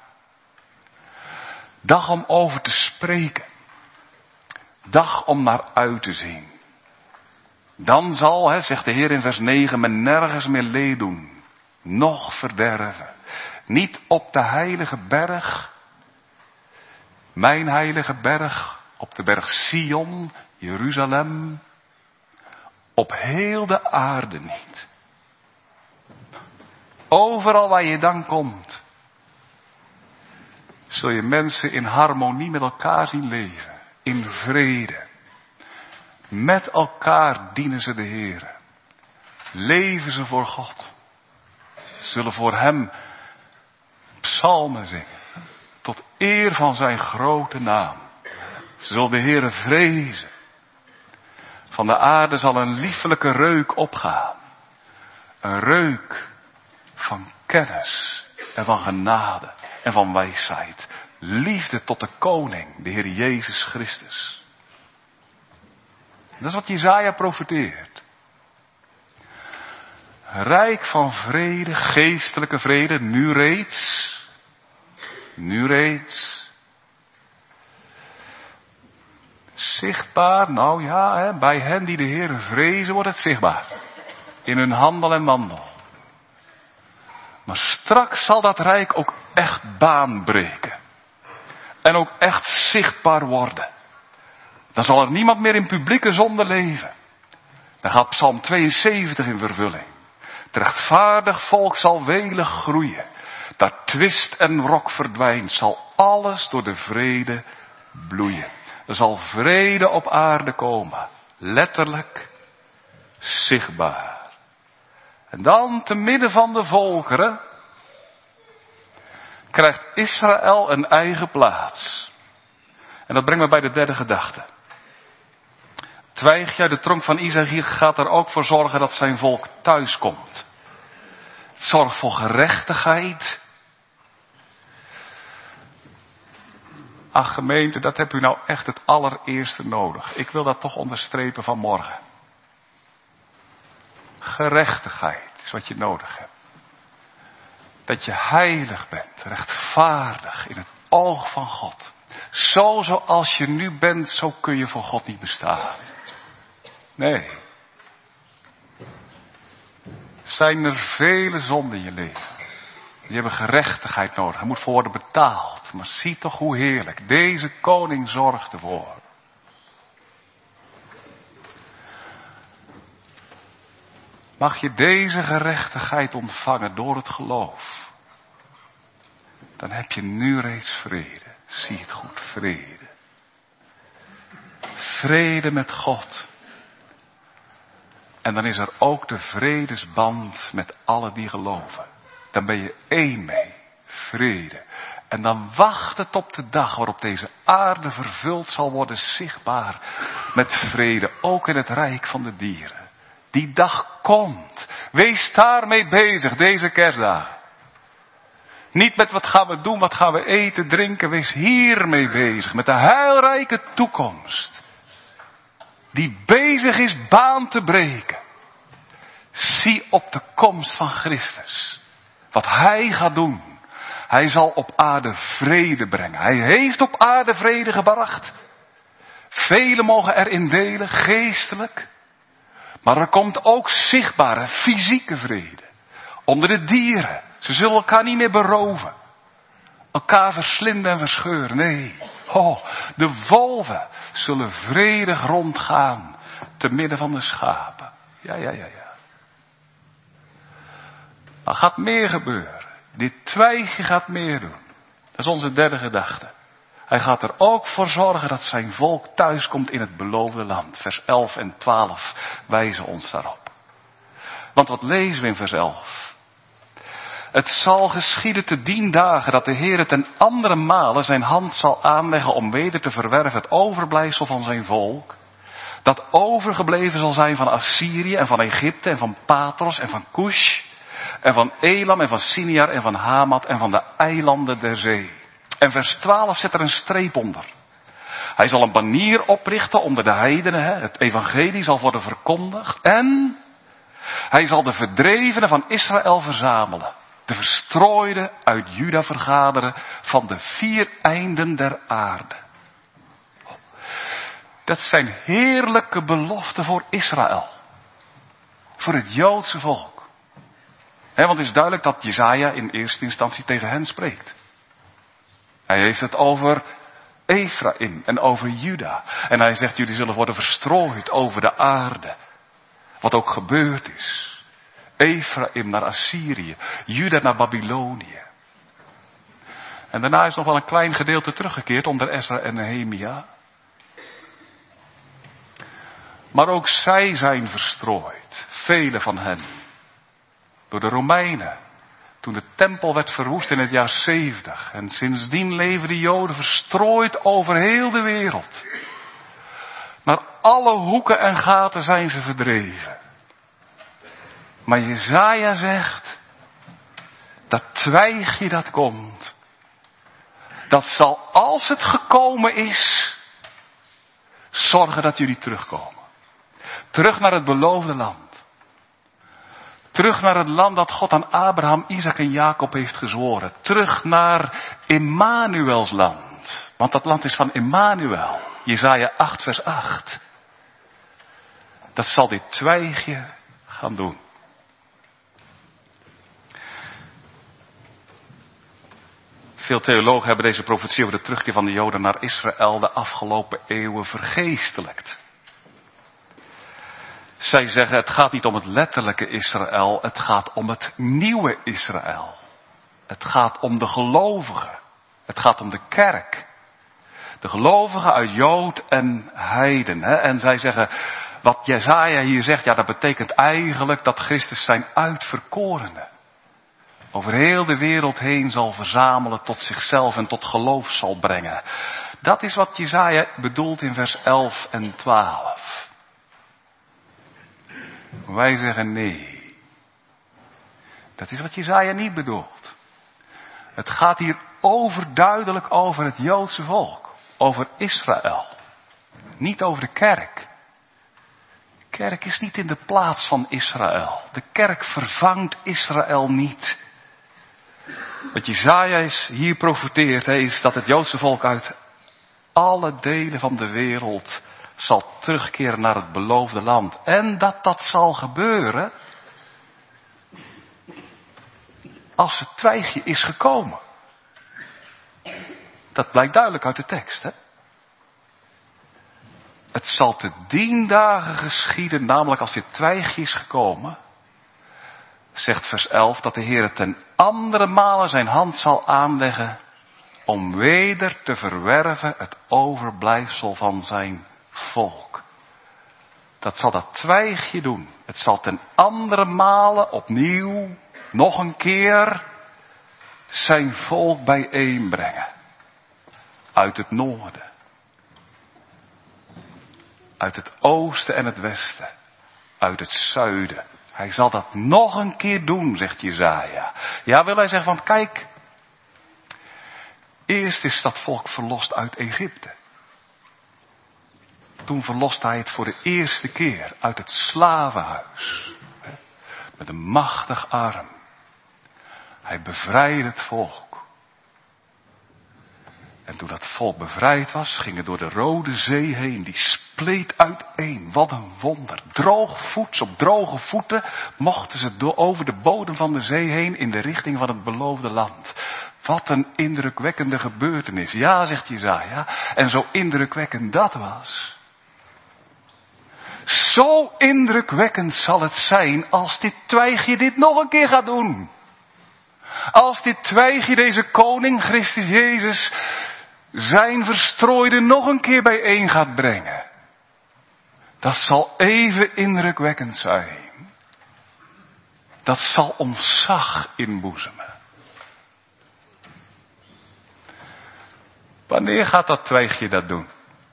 Dag om over te spreken. Dag om naar uit te zien. Dan zal, hè, zegt de Heer in vers negen, men nergens meer leed doen. Noch verderven. Niet op de heilige berg. Mijn heilige berg. Op de berg Sion, Jeruzalem. Op heel de aarde niet. Overal waar je dan komt. Zul je mensen in harmonie met elkaar zien leven. In vrede. Met elkaar dienen ze de Heere. Leven ze voor God. Zullen voor hem psalmen zingen. Tot eer van zijn grote naam. Ze zullen de Heere vrezen. Van de aarde zal een liefelijke reuk opgaan. Een reuk van kennis en van genade en van wijsheid. Liefde tot de koning, de Heer Jezus Christus. Dat is wat Jesaja profeteert. Rijk van vrede, geestelijke vrede, nu reeds. Nu reeds. Zichtbaar, nou ja, hè, bij hen die de Heere vrezen wordt het zichtbaar. In hun handel en wandel. Maar straks zal dat rijk ook echt baan breken. En ook echt zichtbaar worden. Dan zal er niemand meer in publieke zonde leven. Dan gaat Psalm tweeënzeventig in vervulling. Het rechtvaardig volk zal welig groeien. Daar twist en wrok verdwijnt, zal alles door de vrede bloeien. Er zal vrede op aarde komen. Letterlijk, zichtbaar. En dan, te midden van de volkeren, krijgt Israël een eigen plaats. En dat brengt me bij de derde gedachte. Het twijgje uit de tronk van Isaïe gaat er ook voor zorgen dat zijn volk thuis komt. Het zorgt voor gerechtigheid. Ach gemeente, dat hebt u nou echt het allereerste nodig. Ik wil dat toch onderstrepen vanmorgen. Gerechtigheid is wat je nodig hebt. Dat je heilig bent, rechtvaardig in het oog van God. Zo zoals je nu bent, zo kun je voor God niet bestaan. Nee. Zijn er vele zonden in je leven. Die hebben gerechtigheid nodig. Er moet voor worden betaald. Maar zie toch hoe heerlijk. Deze koning zorgt ervoor. Mag je deze gerechtigheid ontvangen door het geloof. Dan heb je nu reeds vrede. Zie het goed, vrede. Vrede met God. En dan is er ook de vredesband met alle die geloven. Dan ben je één mee. Vrede. En dan wacht het op de dag waarop deze aarde vervuld zal worden, zichtbaar met vrede. Ook in het rijk van de dieren. Die dag komt. Wees daarmee bezig, deze kerstdagen. Niet met wat gaan we doen, wat gaan we eten, drinken. Wees hiermee bezig. Met de heilrijke toekomst. Die bezig is baan te breken. Zie op de komst van Christus. Wat hij gaat doen. Hij zal op aarde vrede brengen. Hij heeft op aarde vrede gebracht. Velen mogen erin delen, geestelijk. Maar er komt ook zichtbare, fysieke vrede. Onder de dieren. Ze zullen elkaar niet meer beroven. Elkaar verslinden en verscheuren. Nee. Oh, de wolven zullen vredig rondgaan. Te midden van de schapen. Ja, ja, ja, ja. Maar gaat meer gebeuren. Dit twijgje gaat meer doen. Dat is onze derde gedachte. Hij gaat er ook voor zorgen dat zijn volk thuiskomt in het beloofde land. Vers elf en twaalf wijzen ons daarop. Want wat lezen we in vers elf? Het zal geschieden te dien dagen dat de Heer ten andere male zijn hand zal aanleggen om weder te verwerven het overblijfsel van zijn volk. Dat overgebleven zal zijn van Assyrië en van Egypte en van Patros en van Cush. En van Elam en van Siniar en van Hamat en van de eilanden der zee. En vers twaalf zet er een streep onder. Hij zal een banier oprichten onder de heidenen. Het evangelie zal worden verkondigd. En hij zal de verdrevenen van Israël verzamelen. De verstrooiden uit Juda vergaderen van de vier einden der aarde. Dat zijn heerlijke beloften voor Israël. Voor het Joodse volk. He, want het is duidelijk dat Jesaja in eerste instantie tegen hen spreekt. Hij heeft het over Ephraim en over Juda. En hij zegt, jullie zullen worden verstrooid over de aarde. Wat ook gebeurd is. Ephraim naar Assyrië. Juda naar Babylonië. En daarna is nog wel een klein gedeelte teruggekeerd onder Ezra en Nehemia. Maar ook zij zijn verstrooid. Vele van hen. Door de Romeinen. Toen de tempel werd verwoest in het jaar zeventig. En sindsdien leven de Joden verstrooid over heel de wereld. Naar alle hoeken en gaten zijn ze verdreven. Maar Jesaja zegt. Dat twijgje dat komt. Dat zal als het gekomen is. Zorgen dat jullie terugkomen. Terug naar het beloofde land. Terug naar het land dat God aan Abraham, Isaac en Jacob heeft gezworen. Terug naar Immanuels land. Want dat land is van Immanuel. Jesaja acht vers acht. Dat zal dit twijgje gaan doen. Veel theologen hebben deze profetie over de terugkeer van de Joden naar Israël de afgelopen eeuwen vergeestelijkt. Zij zeggen, het gaat niet om het letterlijke Israël, het gaat om het nieuwe Israël. Het gaat om de gelovigen. Het gaat om de kerk. De gelovigen uit Jood en heiden. Hè? En zij zeggen, wat Jesaja hier zegt, ja, dat betekent eigenlijk dat Christus zijn uitverkorenen over heel de wereld heen zal verzamelen, tot zichzelf en tot geloof zal brengen. Dat is wat Jesaja bedoelt in vers elf en twaalf. Wij zeggen nee. Dat is wat Jesaja niet bedoelt. Het gaat hier overduidelijk over het Joodse volk. Over Israël. Niet over de kerk. De kerk is niet in de plaats van Israël. De kerk vervangt Israël niet. Wat Jesaja hier profeteert, is dat het Joodse volk uit alle delen van de wereld zal terugkeren naar het beloofde land. En dat dat zal gebeuren als het twijgje is gekomen. Dat blijkt duidelijk uit de tekst, hè? Het zal te dien dagen geschieden, namelijk als dit twijgje is gekomen, zegt vers elf, dat de Heer ten andere male zijn hand zal aanleggen om weder te verwerven het overblijfsel van zijn volk. Dat zal dat twijgje doen. Het zal ten andere male opnieuw, nog een keer, zijn volk bijeenbrengen. Uit het noorden. Uit het oosten en het westen. Uit het zuiden. Hij zal dat nog een keer doen, zegt Jesaja. Ja, wil hij zeggen van kijk. Eerst is dat volk verlost uit Egypte. Toen verlost hij het voor de eerste keer uit het slavenhuis. Met een machtig arm. Hij bevrijdde het volk. En toen dat volk bevrijd was, ging het door de Rode Zee heen. Die spleet uiteen. Wat een wonder. Droogvoets, op droge voeten mochten ze door over de bodem van de zee heen in de richting van het beloofde land. Wat een indrukwekkende gebeurtenis. Ja, zegt Jesaja. En zo indrukwekkend dat was. Zo indrukwekkend zal het zijn als dit twijgje dit nog een keer gaat doen. Als dit twijgje, deze koning Christus Jezus, zijn verstrooide nog een keer bijeen gaat brengen. Dat zal even indrukwekkend zijn. Dat zal ontzag inboezemen. Wanneer gaat dat twijgje dat doen?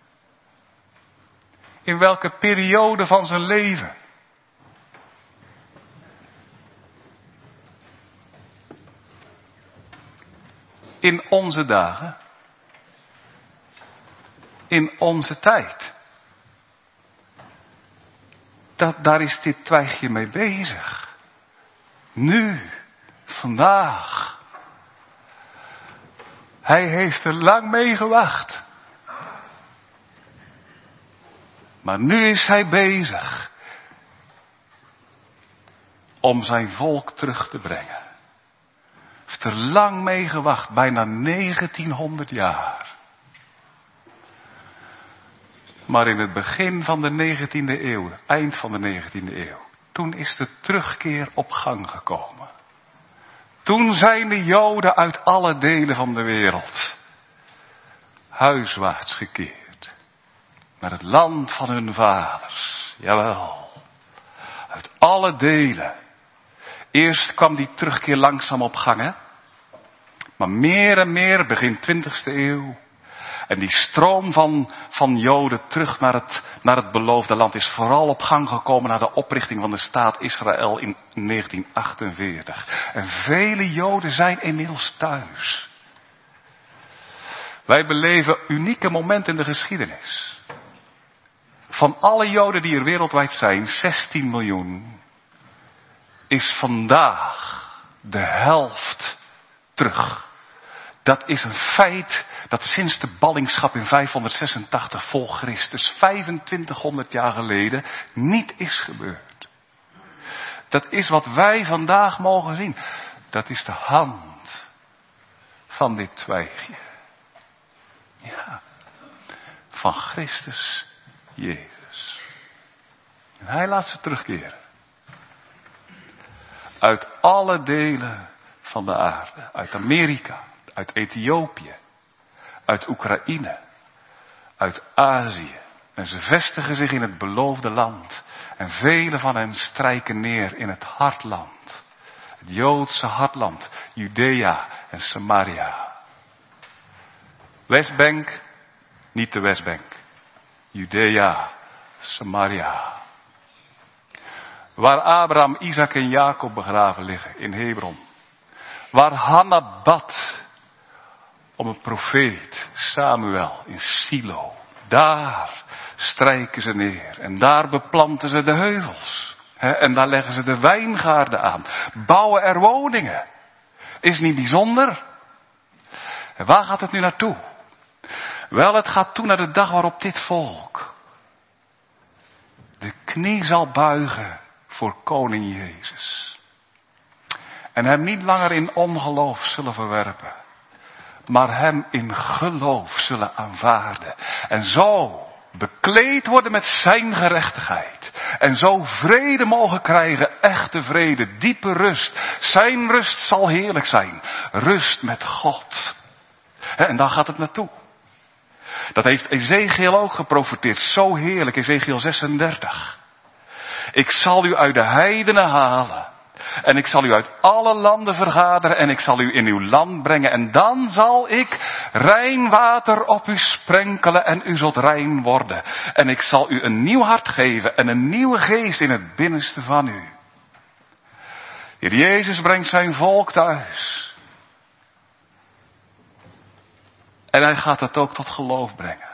In welke periode van zijn leven? In onze dagen. In onze tijd. Dat, daar is dit twijgje mee bezig. Nu. Vandaag. Hij heeft er lang mee gewacht. Maar nu is hij bezig. Om zijn volk terug te brengen. Heeft er lang mee gewacht, bijna negentienhonderd jaar. Maar in het begin van de negentiende eeuw, eind van de negentiende eeuw, toen is de terugkeer op gang gekomen. Toen zijn de Joden uit alle delen van de wereld huiswaarts gekeerd. Naar het land van hun vaders. Jawel. Uit alle delen. Eerst kwam die terugkeer langzaam op gang, hè? Maar meer en meer, begin twintigste eeuw. En die stroom van, van Joden terug naar het, naar het beloofde land is vooral op gang gekomen na de oprichting van de staat Israël in negentien achtenveertig. En vele Joden zijn inmiddels thuis. Wij beleven unieke momenten in de geschiedenis. Van alle Joden die er wereldwijd zijn, zestien miljoen, is vandaag de helft terug. Dat is een feit dat sinds de ballingschap in vijfhonderdzesentachtig voor Christus, vijfentwintighonderd jaar geleden, niet is gebeurd. Dat is wat wij vandaag mogen zien. Dat is de hand van dit twijgje. Ja, van Christus Jezus. En hij laat ze terugkeren. Uit alle delen van de aarde. Uit Amerika, uit Ethiopië, uit Oekraïne, uit Azië. En ze vestigen zich in het beloofde land. En vele van hen strijken neer in het hartland. Het Joodse hartland, Judea en Samaria. Westbank, niet de Westbank. Judea, Samaria. Waar Abraham, Isaac en Jacob begraven liggen in Hebron. Waar Hanna bad om een profeet, Samuel, in Silo. Daar strijken ze neer en daar beplanten ze de heuvels. He, en daar leggen ze de wijngaarden aan. Bouwen er woningen. Is niet bijzonder? En waar gaat het nu naartoe? Wel, het gaat toe naar de dag waarop dit volk de knie zal buigen voor koning Jezus. En hem niet langer in ongeloof zullen verwerpen, maar hem in geloof zullen aanvaarden. En zo bekleed worden met zijn gerechtigheid. En zo vrede mogen krijgen, echte vrede, diepe rust. Zijn rust zal heerlijk zijn. Rust met God. En daar gaat het naartoe. Dat heeft Ezekiel ook geprofeteerd. Zo heerlijk, Ezekiel zesendertig. Ik zal u uit de heidenen halen. En ik zal u uit alle landen vergaderen en ik zal u in uw land brengen. En dan zal ik rein water op u sprenkelen en u zult rein worden. En ik zal u een nieuw hart geven en een nieuwe geest in het binnenste van u. Heer Jezus brengt zijn volk thuis. En hij gaat het ook tot geloof brengen.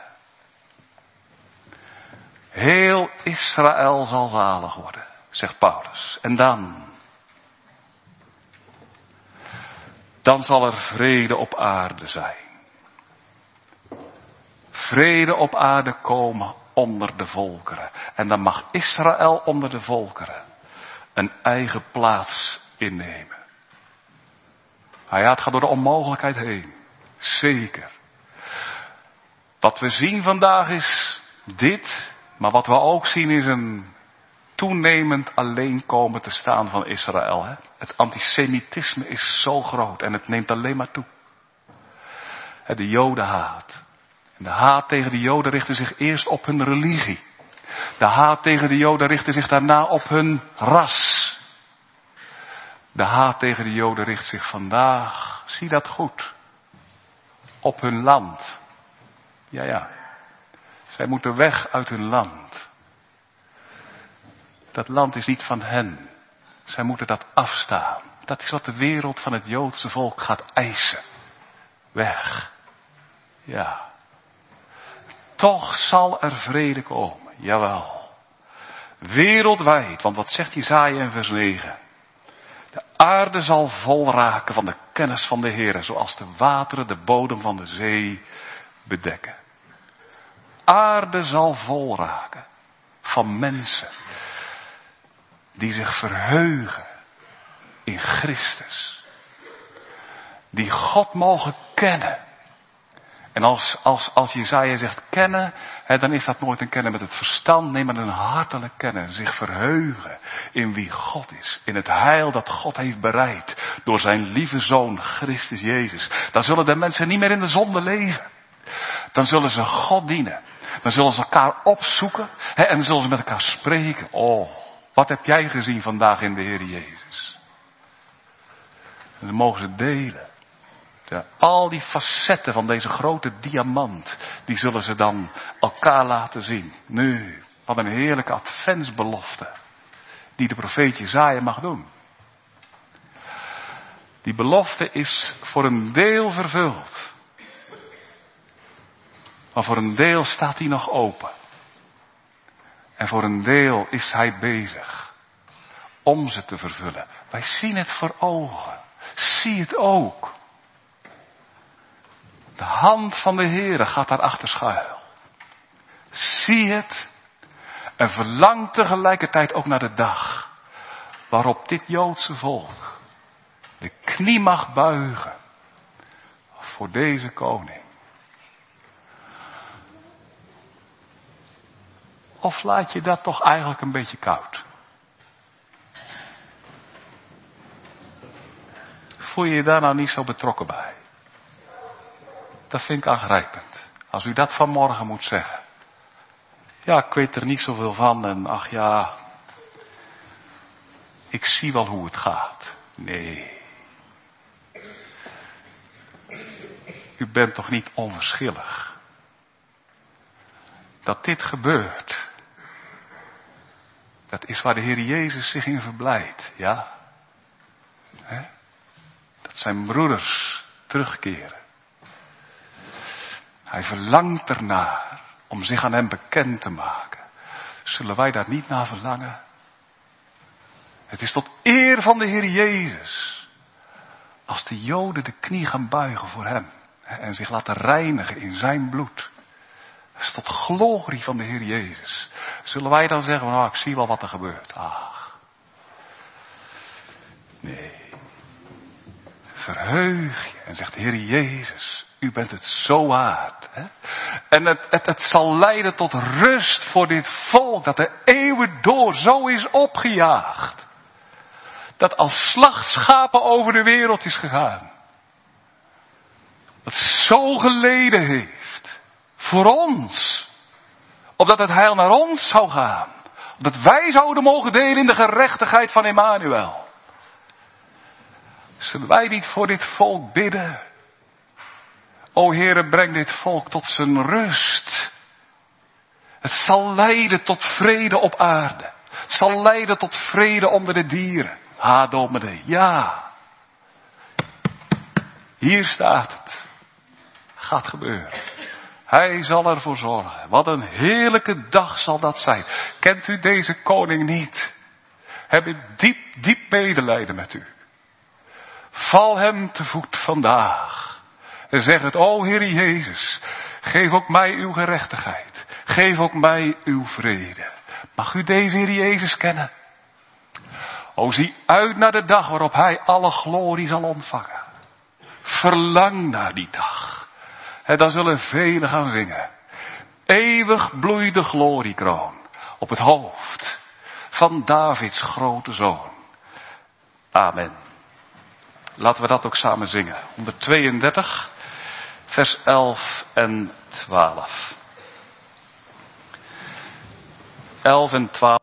Heel Israël zal zalig worden, zegt Paulus. En dan... Dan zal er vrede op aarde zijn. Vrede op aarde komen onder de volkeren. En dan mag Israël onder de volkeren een eigen plaats innemen. Nou ja, het gaat door de onmogelijkheid heen. Zeker. Wat we zien vandaag is dit. Maar wat we ook zien is een toenemend alleen komen te staan van Israël. Hè? Het antisemitisme is zo groot en het neemt alleen maar toe. De jodenhaat. En de haat tegen de joden richtte zich eerst op hun religie. De haat tegen de joden richtte zich daarna op hun ras. De haat tegen de joden richt zich vandaag, zie dat goed, op hun land. Ja, ja. Zij moeten weg uit hun land. Dat land is niet van hen. Zij moeten dat afstaan. Dat is wat de wereld van het Joodse volk gaat eisen. Weg. Ja. Toch zal er vrede komen. Jawel. Wereldwijd. Want wat zegt Jesaja in vers negen? De aarde zal vol raken van de kennis van de Heer. Zoals de wateren de bodem van de zee bedekken. Aarde zal vol raken van mensen die zich verheugen in Christus. Die God mogen kennen. En als, als, als Jesaja zegt kennen, hè, dan is dat nooit een kennen met het verstand. Nee, maar een hartelijk kennen. Zich verheugen in wie God is. In het heil dat God heeft bereid door zijn lieve Zoon Christus Jezus. Dan zullen de mensen niet meer in de zonde leven. Dan zullen ze God dienen. Dan zullen ze elkaar opzoeken. Hè, en dan zullen ze met elkaar spreken. Oh, wat heb jij gezien vandaag in de Heer Jezus? En dan mogen ze delen. Ja, al die facetten van deze grote diamant, die zullen ze dan elkaar laten zien. Nu, wat een heerlijke adventsbelofte, die de profeet Jesaja mag doen. Die belofte is voor een deel vervuld. Maar voor een deel staat hij nog open. En voor een deel is hij bezig om ze te vervullen. Wij zien het voor ogen. Zie het ook. De hand van de Heere gaat daarachter schuil. Zie het. En verlang tegelijkertijd ook naar de dag waarop dit Joodse volk de knie mag buigen voor deze koning? Of laat je dat toch eigenlijk een beetje koud? Voel je je daar nou niet zo betrokken bij? Dat vind ik aangrijpend. Als u dat vanmorgen moet zeggen. Ja, ik weet er niet zoveel van en ach ja, ik zie wel hoe het gaat. Nee. U bent toch niet onverschillig? Dat dit gebeurt, dat is waar de Heer Jezus zich in verblijdt, ja? He? Dat zijn broeders terugkeren. Hij verlangt ernaar om zich aan hem bekend te maken. Zullen wij daar niet naar verlangen? Het is tot eer van de Heer Jezus. Als de Joden de knie gaan buigen voor hem. En zich laten reinigen in zijn bloed. Dat is tot glorie van de Heer Jezus. Zullen wij dan zeggen, nou ik zie wel wat er gebeurt. Ach. Nee. Verheug je en zegt de Heer Jezus, u bent het zo waard. Hè? En het, het, het zal leiden tot rust voor dit volk dat de eeuwen door zo is opgejaagd. Dat als slachtschapen over de wereld is gegaan. Dat zo geleden heeft. Voor ons. Opdat het heil naar ons zou gaan. Opdat wij zouden mogen delen in de gerechtigheid van Emmanuel. Zullen wij niet voor dit volk bidden? O Heere, breng dit volk tot zijn rust. Het zal leiden tot vrede op aarde. Het zal leiden tot vrede onder de dieren. Ha, dominee, ja. Hier staat het. Gaat gebeuren. Hij zal ervoor zorgen. Wat een heerlijke dag zal dat zijn. Kent u deze koning niet? Heb ik diep, diep medelijden met u. Val hem te voet vandaag. En zeg het, o Heer Jezus, geef ook mij uw gerechtigheid. Geef ook mij uw vrede. Mag u deze Heer Jezus kennen? O, zie uit naar de dag waarop hij alle glorie zal ontvangen. Verlang naar die dag. En dan zullen velen gaan zingen. Eeuwig bloeit de gloriekroon op het hoofd van Davids grote zoon. Amen. Laten we dat ook samen zingen. honderdtweeëndertig, vers elf en twaalf. elf en twaalf.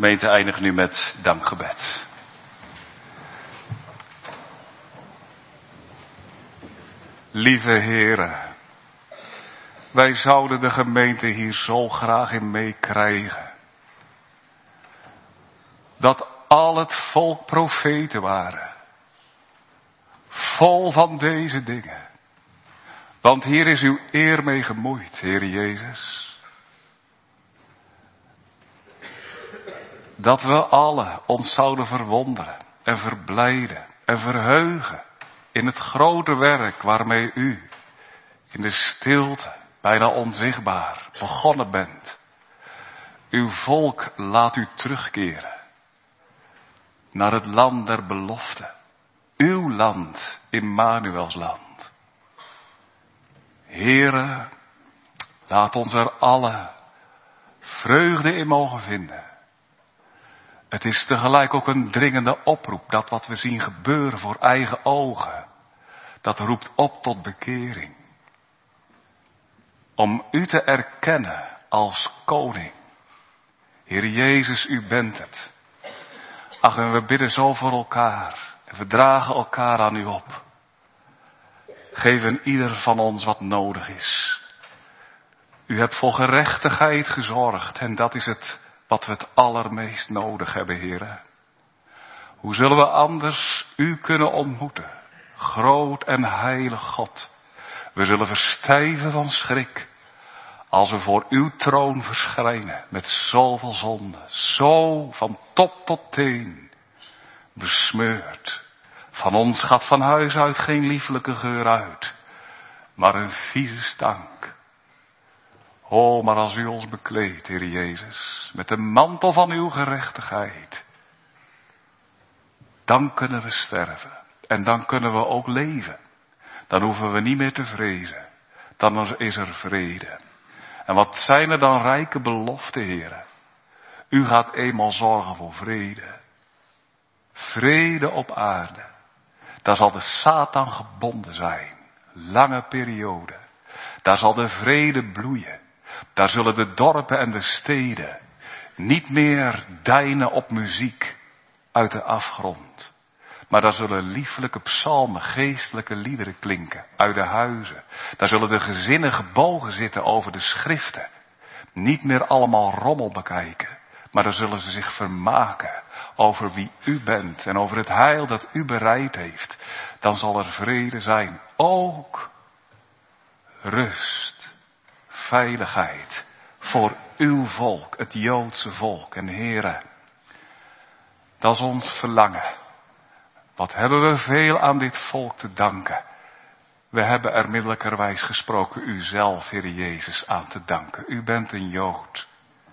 gemeente eindigt nu met dankgebed. Lieve Heere, wij zouden de gemeente hier zo graag in meekrijgen. Dat al het volk profeten waren. Vol van deze dingen. Want hier is uw eer mee gemoeid, Heer Jezus. Dat we alle ons zouden verwonderen en verblijden en verheugen in het grote werk waarmee u in de stilte, bijna onzichtbaar, begonnen bent. Uw volk laat u terugkeren naar het land der belofte. Uw land, Immanuels land. Heere, laat ons er alle vreugde in mogen vinden. Het is tegelijk ook een dringende oproep, dat wat we zien gebeuren voor eigen ogen, dat roept op tot bekering. Om u te erkennen als koning. Heer Jezus, u bent het. Ach, en we bidden zo voor elkaar en we dragen elkaar aan u op. Geef een ieder van ons wat nodig is. U hebt voor gerechtigheid gezorgd en dat is het wat we het allermeest nodig hebben, Heere. Hoe zullen we anders u kunnen ontmoeten, groot en heilig God? We zullen verstijven van schrik, als we voor uw troon verschijnen met zoveel zonde, zo van top tot teen, besmeurd. Van ons gaat van huis uit geen lieflijke geur uit, maar een vieze stank. O, maar als u ons bekleedt, Heer Jezus, met de mantel van uw gerechtigheid, dan kunnen we sterven en dan kunnen we ook leven. Dan hoeven we niet meer te vrezen, dan is er vrede. En wat zijn er dan rijke beloften, Heere. U gaat eenmaal zorgen voor vrede. Vrede op aarde. Daar zal de Satan gebonden zijn. Lange periode. Daar zal de vrede bloeien. Daar zullen de dorpen en de steden niet meer deinen op muziek uit de afgrond. Maar daar zullen lieflijke psalmen, geestelijke liederen klinken uit de huizen. Daar zullen de gezinnen gebogen zitten over de schriften. Niet meer allemaal rommel bekijken, maar daar zullen ze zich vermaken over wie u bent en over het heil dat u bereid heeft. Dan zal er vrede zijn, ook rust, veiligheid voor uw volk, het Joodse volk. En Heere, dat is ons verlangen. Wat hebben we veel aan dit volk te danken. We hebben er middelijkerwijs gesproken u zelf, Heer Jezus, aan te danken. U bent een Jood.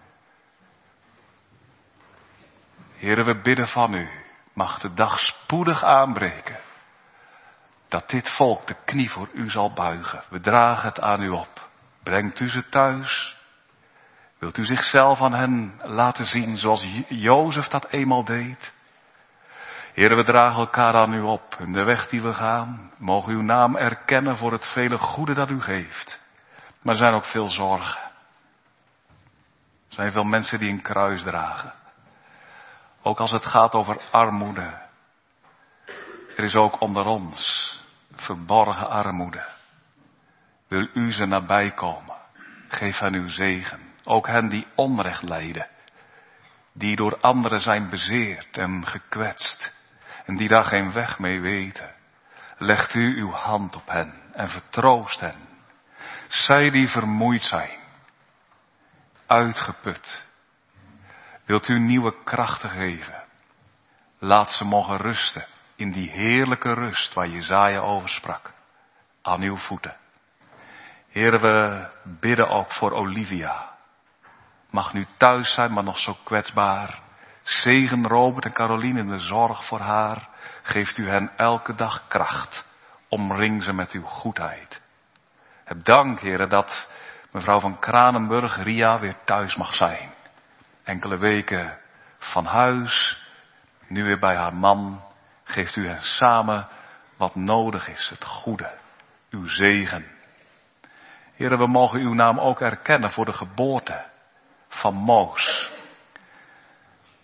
Heere, we bidden van u, mag de dag spoedig aanbreken, dat dit volk de knie voor u zal buigen. We dragen het aan u op. Brengt u ze thuis? Wilt u zichzelf aan hen laten zien zoals Jozef dat eenmaal deed? Heere, we dragen elkaar aan u op. In de weg die we gaan, mogen uw naam erkennen voor het vele goede dat u geeft. Maar er zijn ook veel zorgen. Er zijn veel mensen die een kruis dragen. Ook als het gaat over armoede. Er is ook onder ons verborgen armoede. Wil u ze nabij komen? Geef hen uw zegen. Ook hen die onrecht lijden. Die door anderen zijn bezeerd en gekwetst. En die daar geen weg mee weten. Legt u uw hand op hen en vertroost hen. Zij die vermoeid zijn. Uitgeput. Wilt u nieuwe krachten geven. Laat ze mogen rusten in die heerlijke rust waar Jesaja over sprak. Aan uw voeten. Heere, we bidden ook voor Olivia. Mag nu thuis zijn, maar nog zo kwetsbaar. Zegen Robert en Caroline in de zorg voor haar. Geeft u hen elke dag kracht. Omring ze met uw goedheid. Heb dank, Heere, dat mevrouw van Kranenburg, Ria, weer thuis mag zijn. Enkele weken van huis. Nu weer bij haar man. Geeft u hen samen wat nodig is. Het goede. Uw zegen. Heere, we mogen uw naam ook erkennen voor de geboorte van Moos.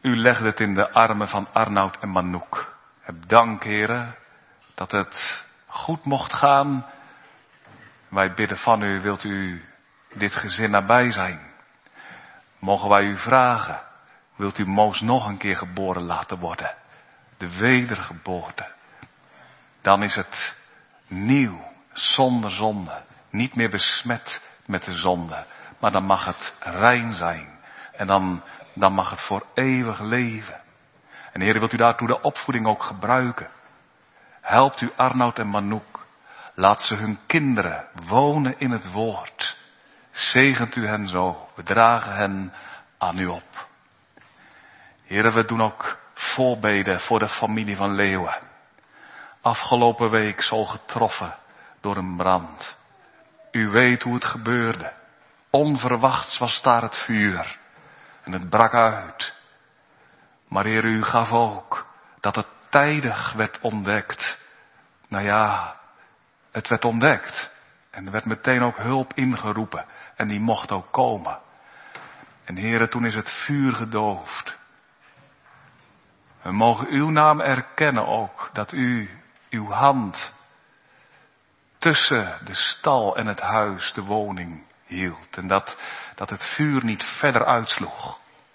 U legde het in de armen van Arnoud en Manouk. Heb dank, heren, dat het goed mocht gaan. Wij bidden van u, wilt u dit gezin nabij zijn? Mogen wij u vragen, wilt u Moos nog een keer geboren laten worden? De wedergeboorte. Dan is het nieuw, zonder zonde. Niet meer besmet met de zonde. Maar dan mag het rein zijn. En dan, dan mag het voor eeuwig leven. En Heer, wilt u daartoe de opvoeding ook gebruiken? Helpt u Arnoud en Manouk. Laat ze hun kinderen wonen in het woord. Zegent u hen zo. We dragen hen aan u op. Heer, we doen ook voorbeden voor de familie van Leeuwen. Afgelopen week zo getroffen door een brand. U weet hoe het gebeurde. Onverwachts was daar het vuur. En het brak uit. Maar Heer, u gaf ook dat het tijdig werd ontdekt. Nou ja, het werd ontdekt. En er werd meteen ook hulp ingeroepen. En die mocht ook komen. En Heer, toen is het vuur gedoofd. We mogen uw naam erkennen ook. Dat u uw hand tussen de stal en het huis, de woning, hield. En dat, dat het vuur niet verder uitsloeg.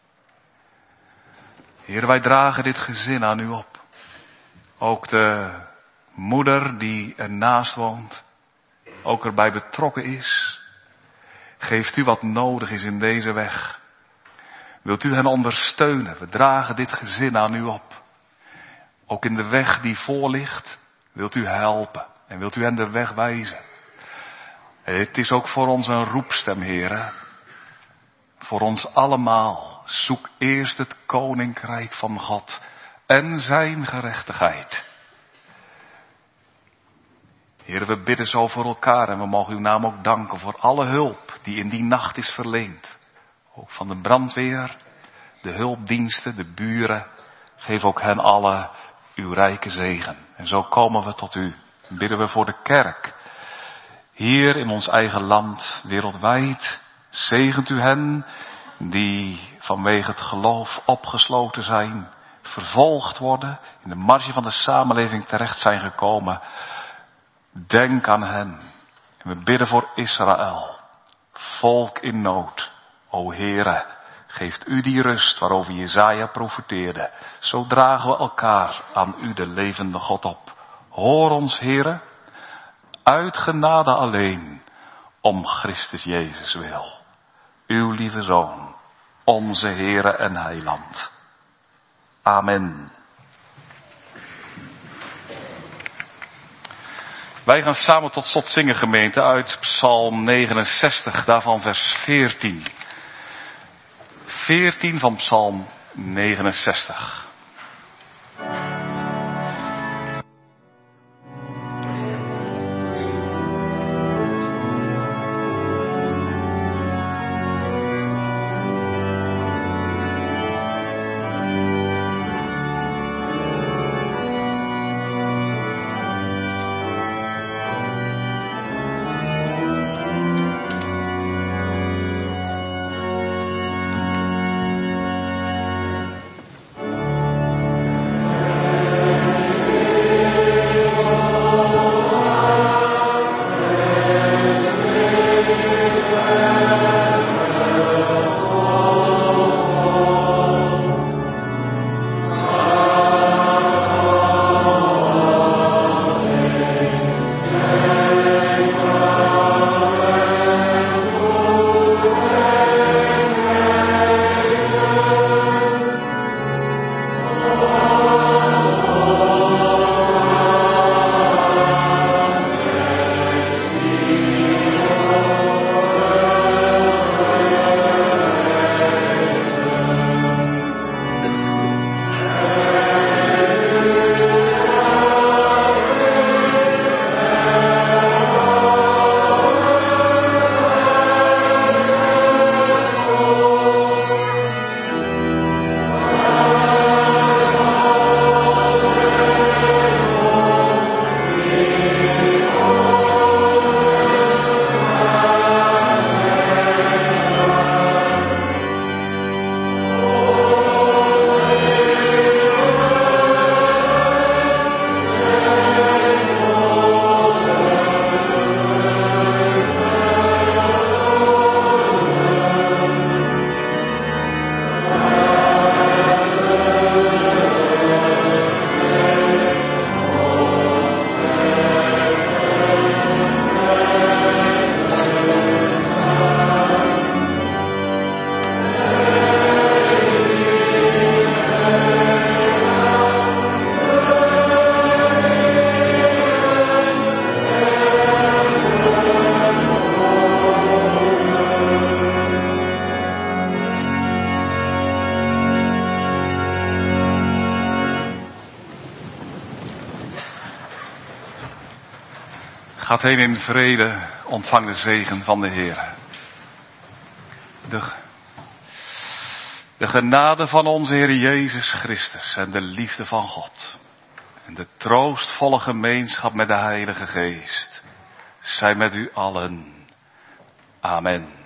Heer, wij dragen dit gezin aan u op. Ook de moeder die ernaast woont. Ook erbij betrokken is. Geeft u wat nodig is in deze weg. Wilt u hen ondersteunen? We dragen dit gezin aan u op. Ook in de weg die voor ligt, wilt u helpen. En wilt u hen de weg wijzen. Het is ook voor ons een roepstem, Heere. Voor ons allemaal. Zoek eerst het koninkrijk van God. En zijn gerechtigheid. Heere, we bidden zo voor elkaar. En we mogen uw naam ook danken voor alle hulp die in die nacht is verleend. Ook van de brandweer, de hulpdiensten, de buren. Geef ook hen alle uw rijke zegen. En zo komen we tot u. Bidden we voor de kerk. Hier in ons eigen land, wereldwijd. Zegent u hen die vanwege het geloof opgesloten zijn. Vervolgd worden. In de marge van de samenleving terecht zijn gekomen. Denk aan hen. En we bidden voor Israël. Volk in nood. O Heere, geeft u die rust waarover Jesaja profeteerde. Zo dragen we elkaar aan u de levende God op. Hoor ons, Heere, uit genade alleen, om Christus Jezus wil. Uw lieve Zoon, onze Heere en Heiland. Amen. Wij gaan samen tot slot zingen, gemeente, uit Psalm negenenzestig, daarvan vers veertien. veertien van Psalm negenenzestig. Gaat heen in vrede, ontvang de zegen van de Heer. De, de genade van onze Heer Jezus Christus en de liefde van God en de troostvolle gemeenschap met de Heilige Geest zij met u allen. Amen.